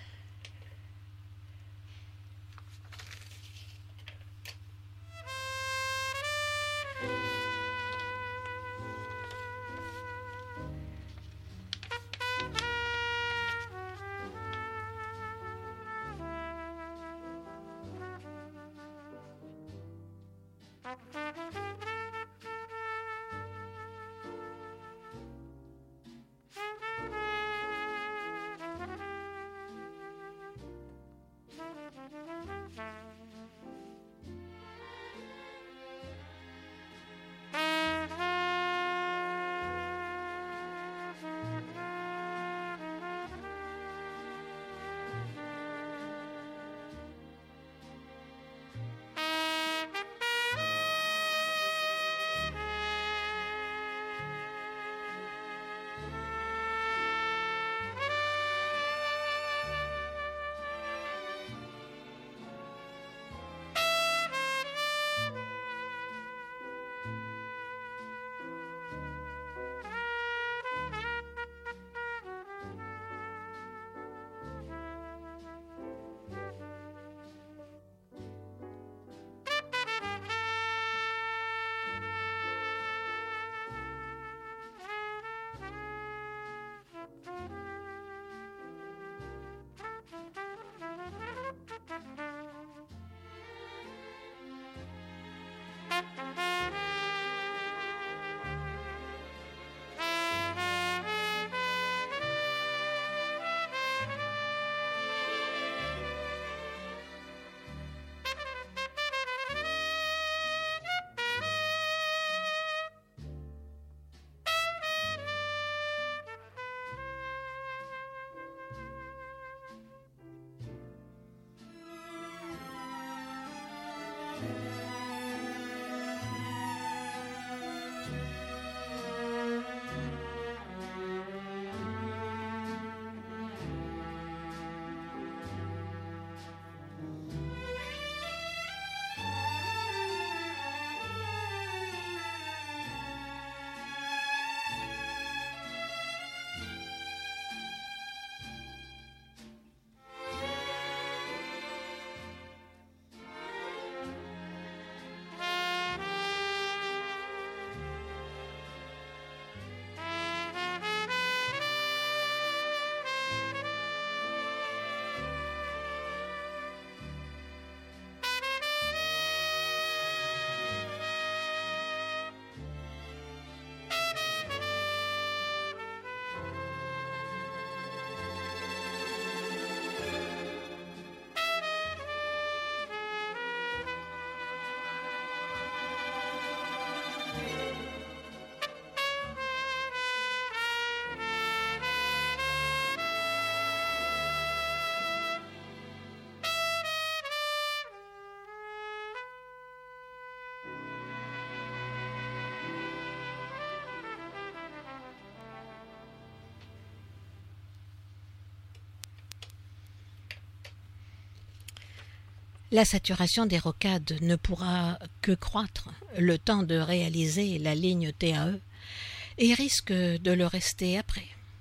La saturation des rocades ne pourra que croître le temps de réaliser la ligne T A E et risque de le rester après.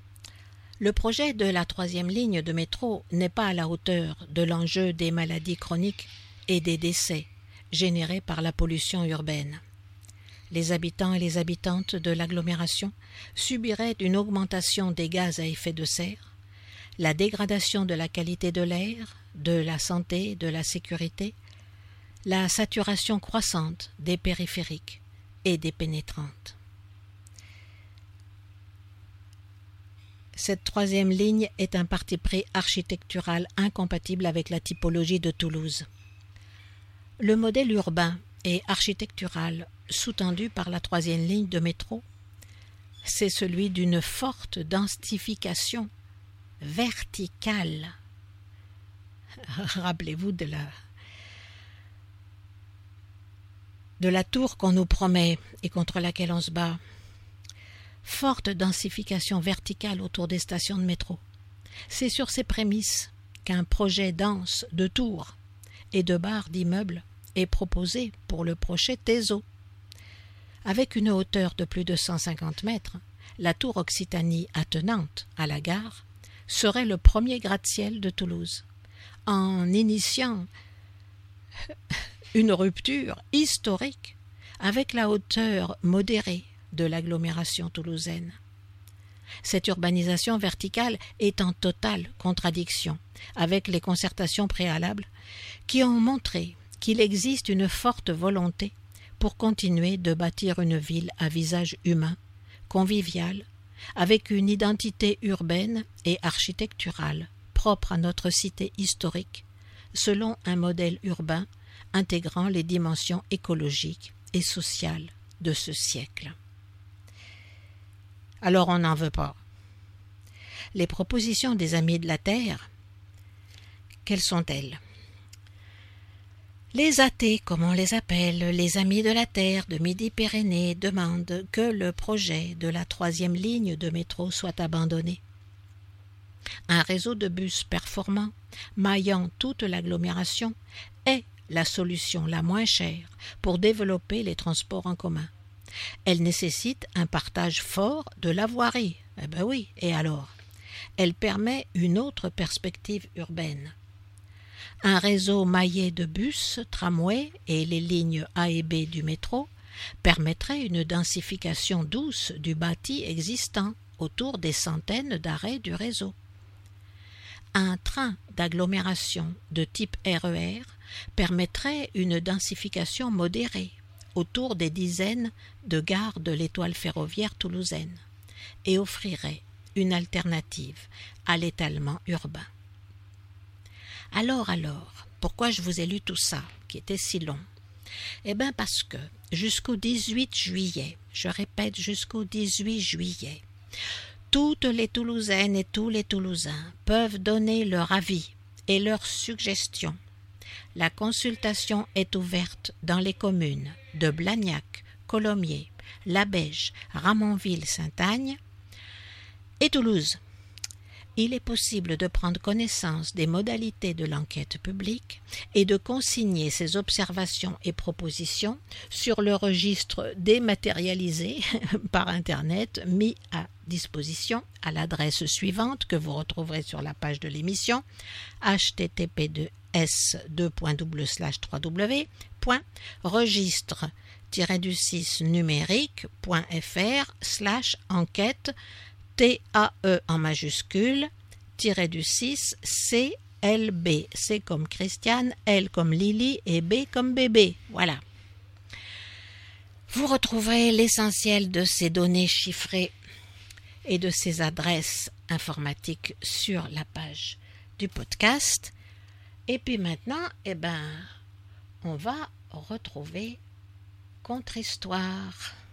Le projet de la troisième ligne de métro n'est pas à la hauteur de l'enjeu des maladies chroniques et des décès générés par la pollution urbaine. Les habitants et les habitantes de l'agglomération subiraient une augmentation des gaz à effet de serre, la dégradation de la qualité de l'air, de la santé, de la sécurité, la saturation croissante des périphériques et des pénétrantes. Cette troisième ligne est un parti pris architectural incompatible avec la typologie de Toulouse. Le modèle urbain et architectural sous-tendu par la troisième ligne de métro, c'est celui d'une forte densification verticale. Rappelez-vous de la, de la tour qu'on nous promet et contre laquelle on se bat. Forte densification verticale autour des stations de métro. C'est sur ces prémices qu'un projet dense de tours et de barres d'immeubles est proposé pour le projet Teso. Avec une hauteur de plus de cent cinquante mètres, la tour Occitanie attenante à la gare serait le premier gratte-ciel de Toulouse, en initiant une rupture historique avec la hauteur modérée de l'agglomération toulousaine. Cette urbanisation verticale est en totale contradiction avec les concertations préalables qui ont montré qu'il existe une forte volonté pour continuer de bâtir une ville à visage humain, conviviale, avec une identité urbaine et architecturale propre à notre cité historique, selon un modèle urbain intégrant les dimensions écologiques et sociales de ce siècle. Alors on n'en veut pas. Les propositions des Amis de la Terre, quelles sont-elles? Les athées, comme on les appelle, les Amis de la Terre de Midi-Pyrénées demandent que le projet de la troisième ligne de métro soit abandonné. Un réseau de bus performant, maillant toute l'agglomération, est la solution la moins chère pour développer les transports en commun. Elle nécessite un partage fort de la voirie. Eh ben oui, et alors? Elle permet une autre perspective urbaine. Un réseau maillé de bus, tramways et les lignes A et B du métro permettrait une densification douce du bâti existant autour des centaines d'arrêts du réseau. Un train d'agglomération de type R E R permettrait une densification modérée autour des dizaines de gares de l'étoile ferroviaire toulousaine et offrirait une alternative à l'étalement urbain. Alors, alors, pourquoi je vous ai lu tout ça, qui était si long? Eh bien parce que jusqu'au dix-huit juillet, je répète jusqu'au dix-huit juillet, toutes les Toulousaines et tous les Toulousains peuvent donner leur avis et leurs suggestions. La consultation est ouverte dans les communes de Blagnac, Colomiers, Labège, Ramonville-Saint-Agne et Toulouse. Il est possible de prendre connaissance des modalités de l'enquête publique et de consigner ses observations et propositions sur le registre dématérialisé par Internet mis à disposition à l'adresse suivante que vous retrouverez sur la page de l'émission h t t p deux s deux point double slash trois w point registre du six numérique.fr slash enquête T A E en majuscule, tiré du six, C L B. C comme Christiane, L comme Lily et B comme bébé. Voilà. Vous retrouverez l'essentiel de ces données chiffrées et de ces adresses informatiques sur la page du podcast. Et puis maintenant, eh ben, on va retrouver Contre-Histoire.